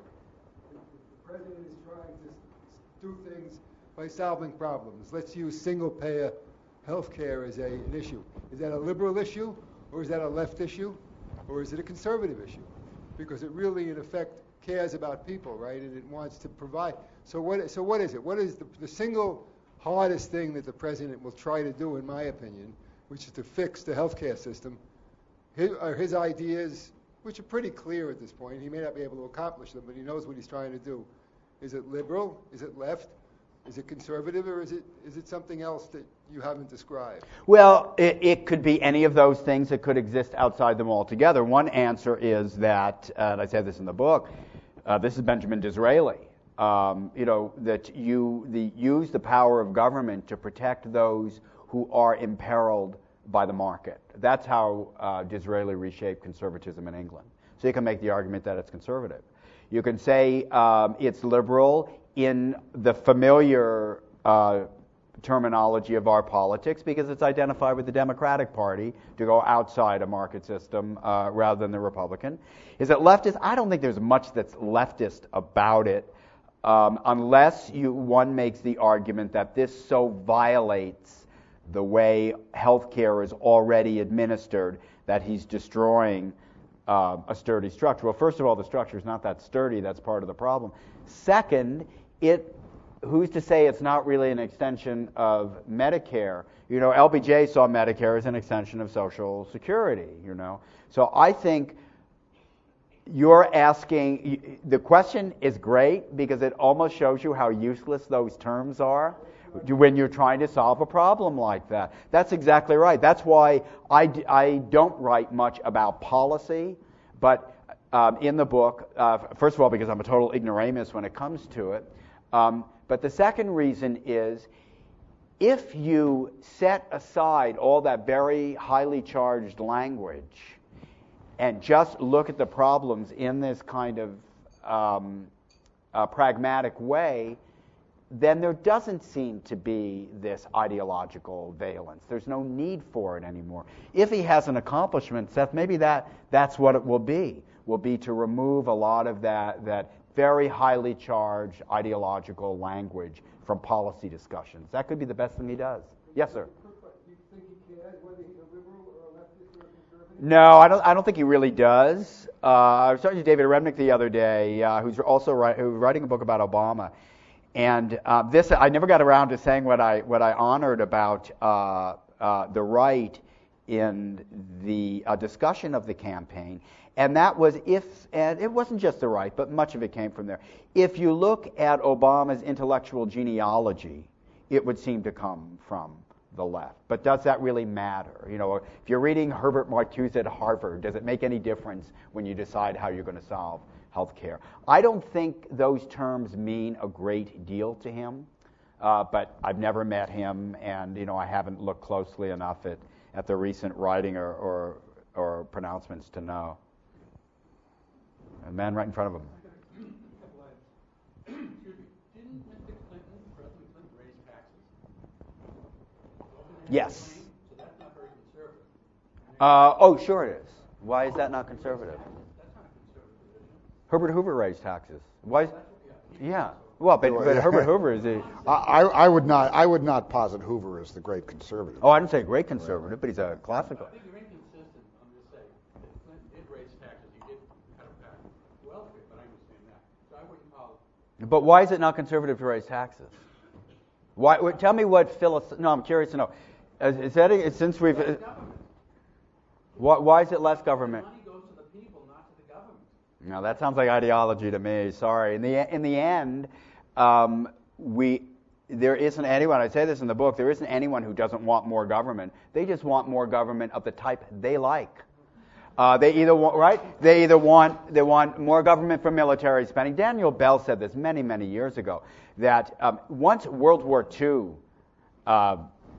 The president is trying to do things by solving problems. Let's use single-payer health care as a, an issue. Is that a liberal issue, or is that a left issue, or is it a conservative issue? Because it really, in effect, cares about people, right? And it wants to provide. So what? So what is it? What is the, the single hardest thing that the president will try to do, in my opinion, which is to fix the healthcare system? His, are his ideas, which are pretty clear at this point. He may not be able to accomplish them, but he knows what he's trying to do. Is it liberal? Is it left? Is it conservative, or is it is it something else that you haven't described? Well, it, it could be any of those things that could exist outside them altogether. One answer is that, uh, and I said this in the book, uh, this is Benjamin Disraeli, um, you know, that you the, use the power of government to protect those who are imperiled by the market. That's how uh, Disraeli reshaped conservatism in England. So you can make the argument that it's conservative. You can say um, it's liberal in the familiar uh, terminology of our politics because it's identified with the Democratic Party to go outside a market system uh, rather than the Republican. Is it leftist? I don't think there's much that's leftist about it um, unless you one makes the argument that this so violates the way healthcare is already administered that he's destroying uh, a sturdy structure. Well, first of all, the structure is not that sturdy. That's part of the problem. Second, it who's to say it's not really an extension of Medicare? You know, L B J saw Medicare as an extension of Social Security, you know. So I think you're asking, the question is great because it almost shows you how useless those terms are when you're trying to solve a problem like that. That's exactly right. That's why I, d- I don't write much about policy, but um, in the book, uh, first of all, because I'm a total ignoramus when it comes to it, um, but the second reason is if you set aside all that very highly charged language and just look at the problems in this kind of um, uh, pragmatic way, then there doesn't seem to be this ideological valence. There's no need for it anymore. If he has an accomplishment, Seth, maybe that that's what it will be, will be to remove a lot of that, that very highly charged ideological language from policy discussions. That could be the best thing he does. Yes, sir. Do you think he cares whether he's a liberal or a leftist or a conservative? No, I don't. I don't think he really does. Uh, I was talking to David Remnick the other day, uh, who's also write, who's writing a book about Obama, and uh, this I never got around to saying what I what I honored about uh, uh, the right in the uh, discussion of the campaign, and that was if, and it wasn't just the right, but much of it came from there. If you look at Obama's intellectual genealogy, it would seem to come from the left. But does that really matter? You know, if you're reading Herbert Marcuse at Harvard, does it make any difference when you decide how you're going to solve health care? I don't think those terms mean a great deal to him, uh, but I've never met him, and you know, I haven't looked closely enough at, at the recent writing or, or, or pronouncements to know. A man right in front of him. Excuse me. Didn't Mister Clinton, President Clinton, raise taxes? Yes. So that's not very conservative. Uh, oh, sure it is. Why is that not conservative? That's not a conservative position. Herbert Hoover raised taxes. Why? Is, yeah. Well, but, but Herbert Hoover is a. I, I would not. I would not posit Hoover as the great conservative. Oh, I didn't say a great conservative, but he's a classical. I think you're inconsistent. I'm just saying that Clinton did raise taxes. He did cut back welfare, but I understand that. So I wouldn't call it. But why is it not conservative to raise taxes? Why? Tell me what Phyllis. No, I'm curious to know. Is, is that a, since we've? Less government. Why, why is it less government? Money goes to the people, not to the government. No, that sounds like ideology to me. Sorry. In the in the end, um, we there isn't anyone. I say this in the book. There isn't anyone who doesn't want more government. They just want more government of the type they like. Uh, they either want right. They either want they want more government for military spending. Daniel Bell said this many many years ago that um, once World War Two uh,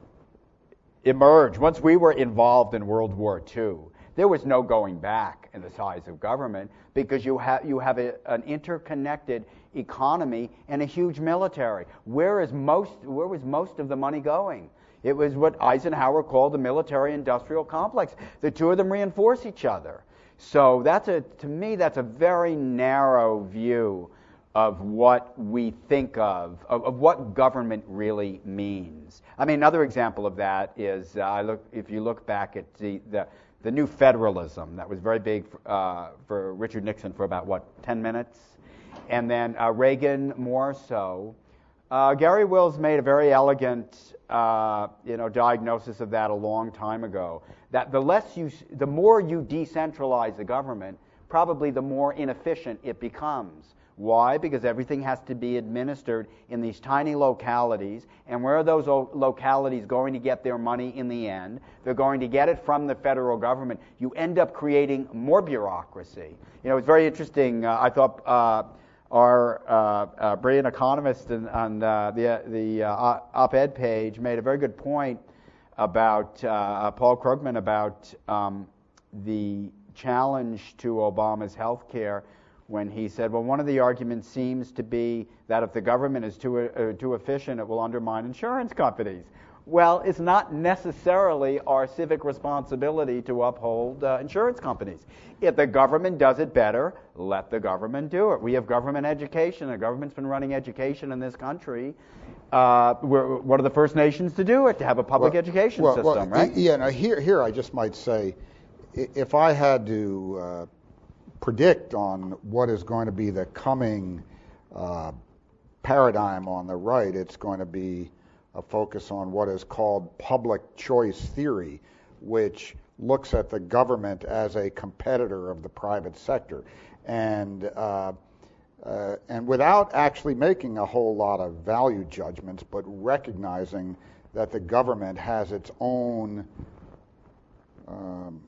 emerged, once we were involved in World War Two, there was no going back in the size of government because you have you have a, an interconnected economy and a huge military. Where is most where was most of the money going? It was what Eisenhower called the military-industrial complex. The two of them reinforce each other. So that's a to me that's a very narrow view of what we think of, of, of what government really means. I mean, another example of that is uh, I look if you look back at the, the the new federalism that was very big uh, for Richard Nixon for about what ten minutes, and then uh, Reagan more so. Uh, Gary Wills made a very elegant uh, you know diagnosis of that a long time ago. That the less you, the more you decentralize the government, probably the more inefficient it becomes. Why? Because everything has to be administered in these tiny localities, and where are those localities going to get their money in the end? They're going to get it from the federal government. You end up creating more bureaucracy. You know, it's very interesting. Uh, I thought uh, our uh, uh, brilliant economist in, on uh, the, the uh, op-ed page made a very good point about uh, Paul Krugman about um, the challenge to Obama's health care, when he said, well, one of the arguments seems to be that if the government is too uh, too efficient, it will undermine insurance companies. Well, it's not necessarily our civic responsibility to uphold uh, insurance companies. If the government does it better, let the government do it. We have government education. The government's been running education in this country. Uh, we're one of the first nations to do it, to have a public well, education well, system, well, right? Yeah, now here, here I just might say, if I had to uh, predict on what is going to be the coming uh, paradigm on the right, it's going to be a focus on what is called public choice theory, which looks at the government as a competitor of the private sector. And uh, uh, and without actually making a whole lot of value judgments, but recognizing that the government has its own um,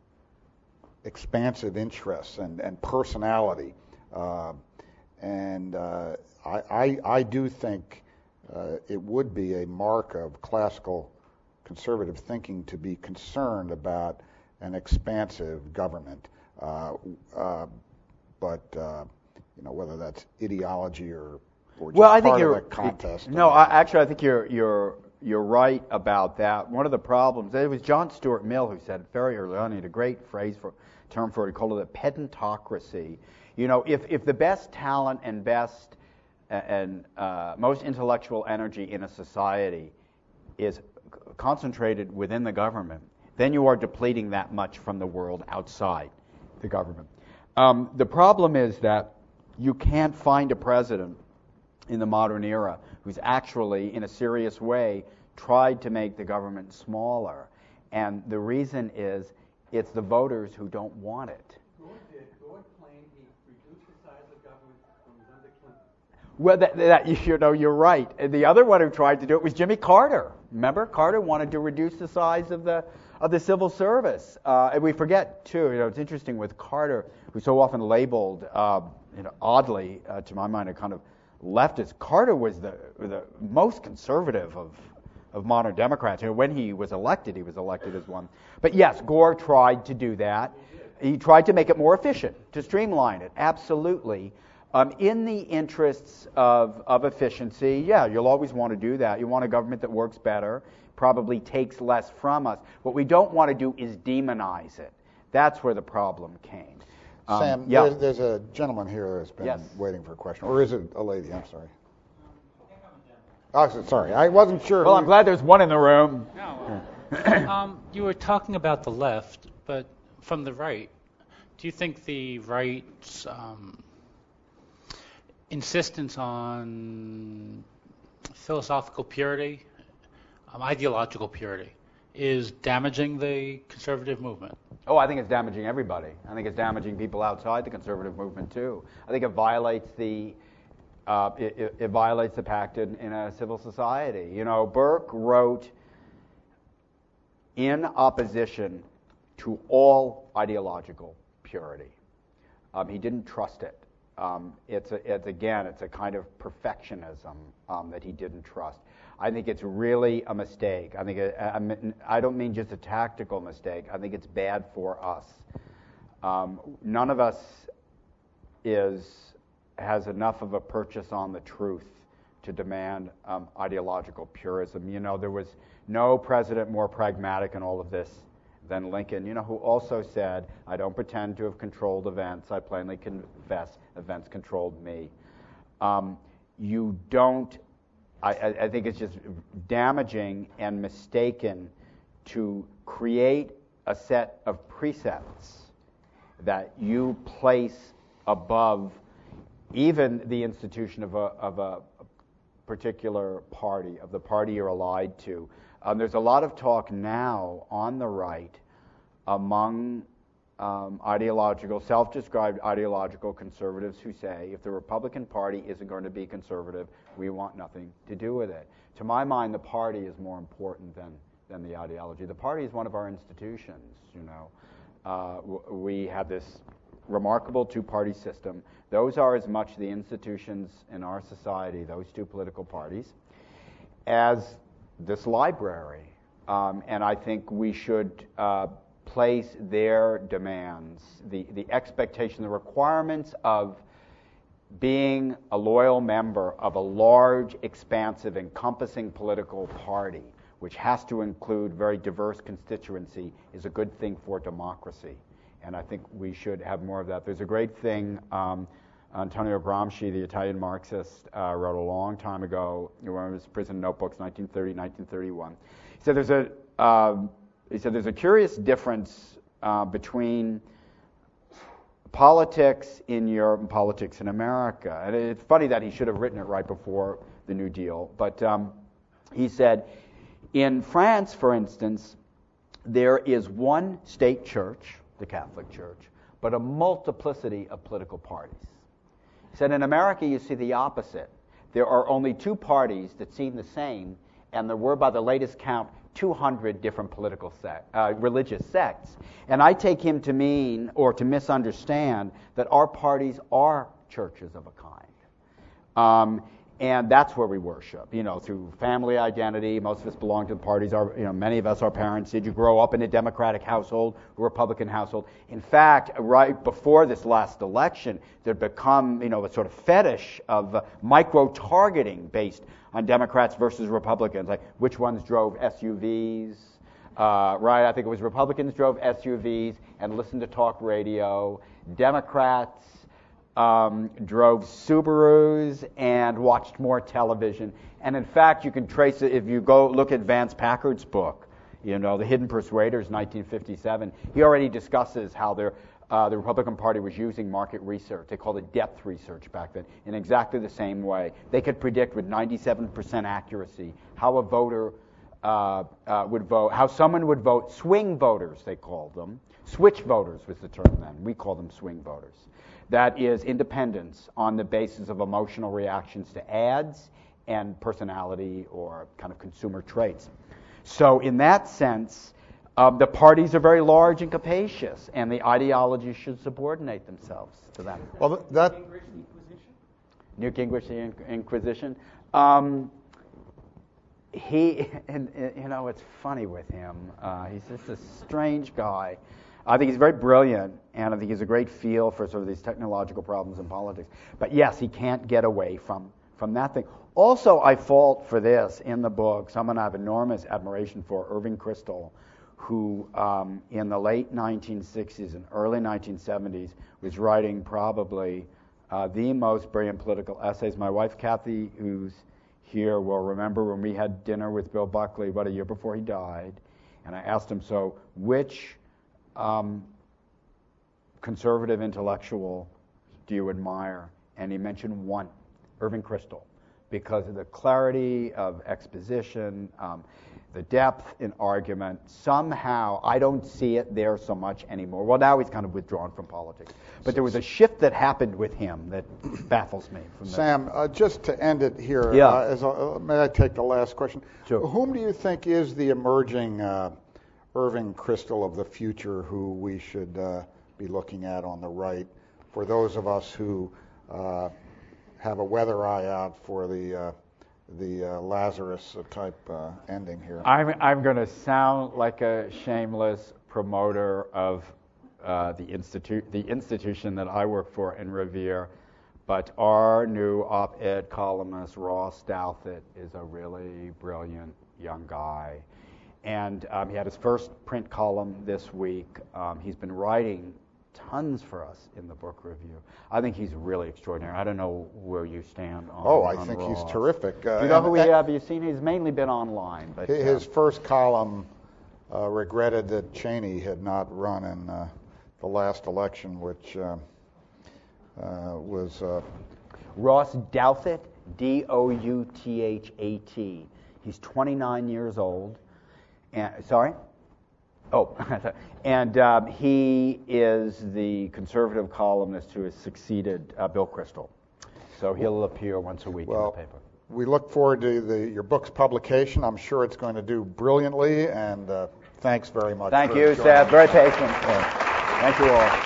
expansive interests and, and personality. Uh, and uh, I, I, I do think uh, it would be a mark of classical conservative thinking to be concerned about an expansive government. Uh, uh, but uh, you know, whether that's ideology or, or just well, I part think you're, of the contest. No, I, actually, I think you're you're you're right about that. One of the problems, it was John Stuart Mill who said it very early on. He had a great phrase for term for it. He called it a pedantocracy. You know, if if the best talent and best and uh, most intellectual energy in a society is concentrated within the government, then you are depleting that much from the world outside the government. Um, the problem is that you can't find a president in the modern era who's actually, in a serious way, tried to make the government smaller. And the reason is it's the voters who don't want it. Gore did. Gore claimed he reduced the size of government when he was under Clinton. Well, that, that, you know, you're right. And the other one who tried to do it was Jimmy Carter. Remember, Carter wanted to reduce the size of the of the civil service. Uh, and we forget too. You know, it's interesting with Carter, who's so often labeled, uh, you know, oddly uh, to my mind, a kind of leftist. Carter was the the most conservative of of modern Democrats. You know, when he was elected, he was elected as one. But yes, Gore tried to do that. He tried to make it more efficient, to streamline it. Absolutely. Um, in the interests of, of efficiency, yeah, you'll always want to do that. You want a government that works better, probably takes less from us. What we don't want to do is demonize it. That's where the problem came. Um, Sam, yeah. there's, there's a gentleman here that's been Yes. waiting for a question. Or is it a lady? I'm sorry. Oh, sorry. I wasn't sure. Well, who- I'm glad there's one in the room. No. um, you were talking about the left, but from the right, do you think the right's um, insistence on philosophical purity, um, ideological purity, is damaging the conservative movement? Oh, I think it's damaging everybody. I think it's damaging people outside the conservative movement too. I think it violates the uh, it, it, it violates the pact in, in a civil society. You know, Burke wrote in opposition to all ideological purity. Um, he didn't trust it. Um, it's, a, it's again, it's a kind of perfectionism um, that he didn't trust. I think it's really a mistake. I think it, I, mean, I don't mean just a tactical mistake. I think it's bad for us. Um, none of us is has enough of a purchase on the truth to demand um, ideological purism. You know, there was no president more pragmatic in all of this than Lincoln, you know, who also said, I don't pretend to have controlled events. I plainly confess events controlled me. Um, you don't, I, I think it's just damaging and mistaken to create a set of precepts that you place above even the institution of a, of a particular party, of the party you're allied to. Um, there's a lot of talk now on the right among um, ideological, self-described ideological conservatives who say, if the Republican Party isn't going to be conservative, we want nothing to do with it. To my mind, the party is more important than, than the ideology. The party is one of our institutions, you know. Uh, w- we have this remarkable two-party system. Those are as much the institutions in our society, those two political parties, as this library. Um, and I think we should uh, place their demands, the, the expectation, the requirements of being a loyal member of a large, expansive, encompassing political party, which has to include very diverse constituency, is a good thing for democracy. And I think we should have more of that. There's a great thing, um, Antonio Gramsci, the Italian Marxist, uh, wrote a long time ago in one of his prison notebooks, nineteen thirty, nineteen thirty-one. He said there's a, uh, he said there's a curious difference uh, between politics in Europe and politics in America. And it's funny that he should have written it right before the New Deal. But um, he said, in France, for instance, there is one state church, the Catholic Church, but a multiplicity of political parties. He said, in America, you see the opposite. There are only two parties that seem the same, and there were, by the latest count, two hundred different political sect, uh, religious sects. And I take him to mean, or to misunderstand, that our parties are churches of a kind. Um, and that's where we worship, you know, through family identity. Most of us belong to the parties. Our, you know, many of us, our parents, did you grow up in a Democratic household, a Republican household? In fact, right before this last election, there'd become, you know, a sort of fetish of uh, micro-targeting based on Democrats versus Republicans, like which ones drove S U Vs, uh, right? I think it was Republicans drove S U Vs and listened to talk radio. Democrats Um, drove Subarus and watched more television. And in fact, you can trace it if you go look at Vance Packard's book, you know, The Hidden Persuaders, nineteen fifty-seven. He already discusses how uh, the Republican Party was using market research. They called it depth research back then, in exactly the same way. They could predict with ninety-seven percent accuracy how a voter uh, uh, would vote, how someone would vote. Swing voters, they called them. Switch voters was the term then. We call them swing voters. That is independence on the basis of emotional reactions to ads and personality or kind of consumer traits. So in that sense, um, the parties are very large and capacious, and the ideologies should subordinate themselves to that. Well, that Newt Gingrich, the Inquisition. Um, he, and, and, you know, it's funny with him. Uh, he's just a strange guy. I think he's very brilliant, and I think he's a great feel for sort of these technological problems in politics. But yes, he can't get away from, from that thing. Also, I fault for this in the book someone I have enormous admiration for, Irving Kristol, who um, in the late nineteen sixties and early nineteen seventies was writing probably uh, the most brilliant political essays. My wife, Kathy, who's here, will remember when we had dinner with Bill Buckley about a year before he died, and I asked him, so which Um, conservative intellectual do you admire? And he mentioned one, Irving Kristol, because of the clarity of exposition, um, the depth in argument. Somehow, I don't see it there so much anymore. Well, now he's kind of withdrawn from politics. But there was a shift that happened with him that baffles me. From Sam, uh, just to end it here, yeah. uh, as a, uh, may I take the last question? Sure. Whom do you think is the emerging uh, Irving Kristol of the future who we should uh, be looking at on the right, for those of us who uh, have a weather eye out for the uh, the uh, Lazarus type uh, ending here. I'm I'm going to sound like a shameless promoter of uh, the institute the institution that I work for and revere, but our new op-ed columnist Ross Douthat is a really brilliant young guy, and um, he had his first print column this week. Um, he's been writing tons for us in the book review. I think he's really extraordinary. I don't know where you stand on Oh, I on think Ross. he's terrific. Uh, Do you know and- who he have you seen? He's mainly been online, but His uh, first column uh, regretted that Cheney had not run in uh, the last election, which uh, uh, was uh, Ross Douthat, D O U T H A T. He's twenty-nine years old. And, sorry? Oh, and um, he is the conservative columnist who has succeeded uh, Bill Kristol. So he'll appear once a week well. in the paper. We look forward to the, your book's publication. I'm sure it's going to do brilliantly, and uh, thanks very much. Thank for you, joining Seth. us. Very patient. Thank you all.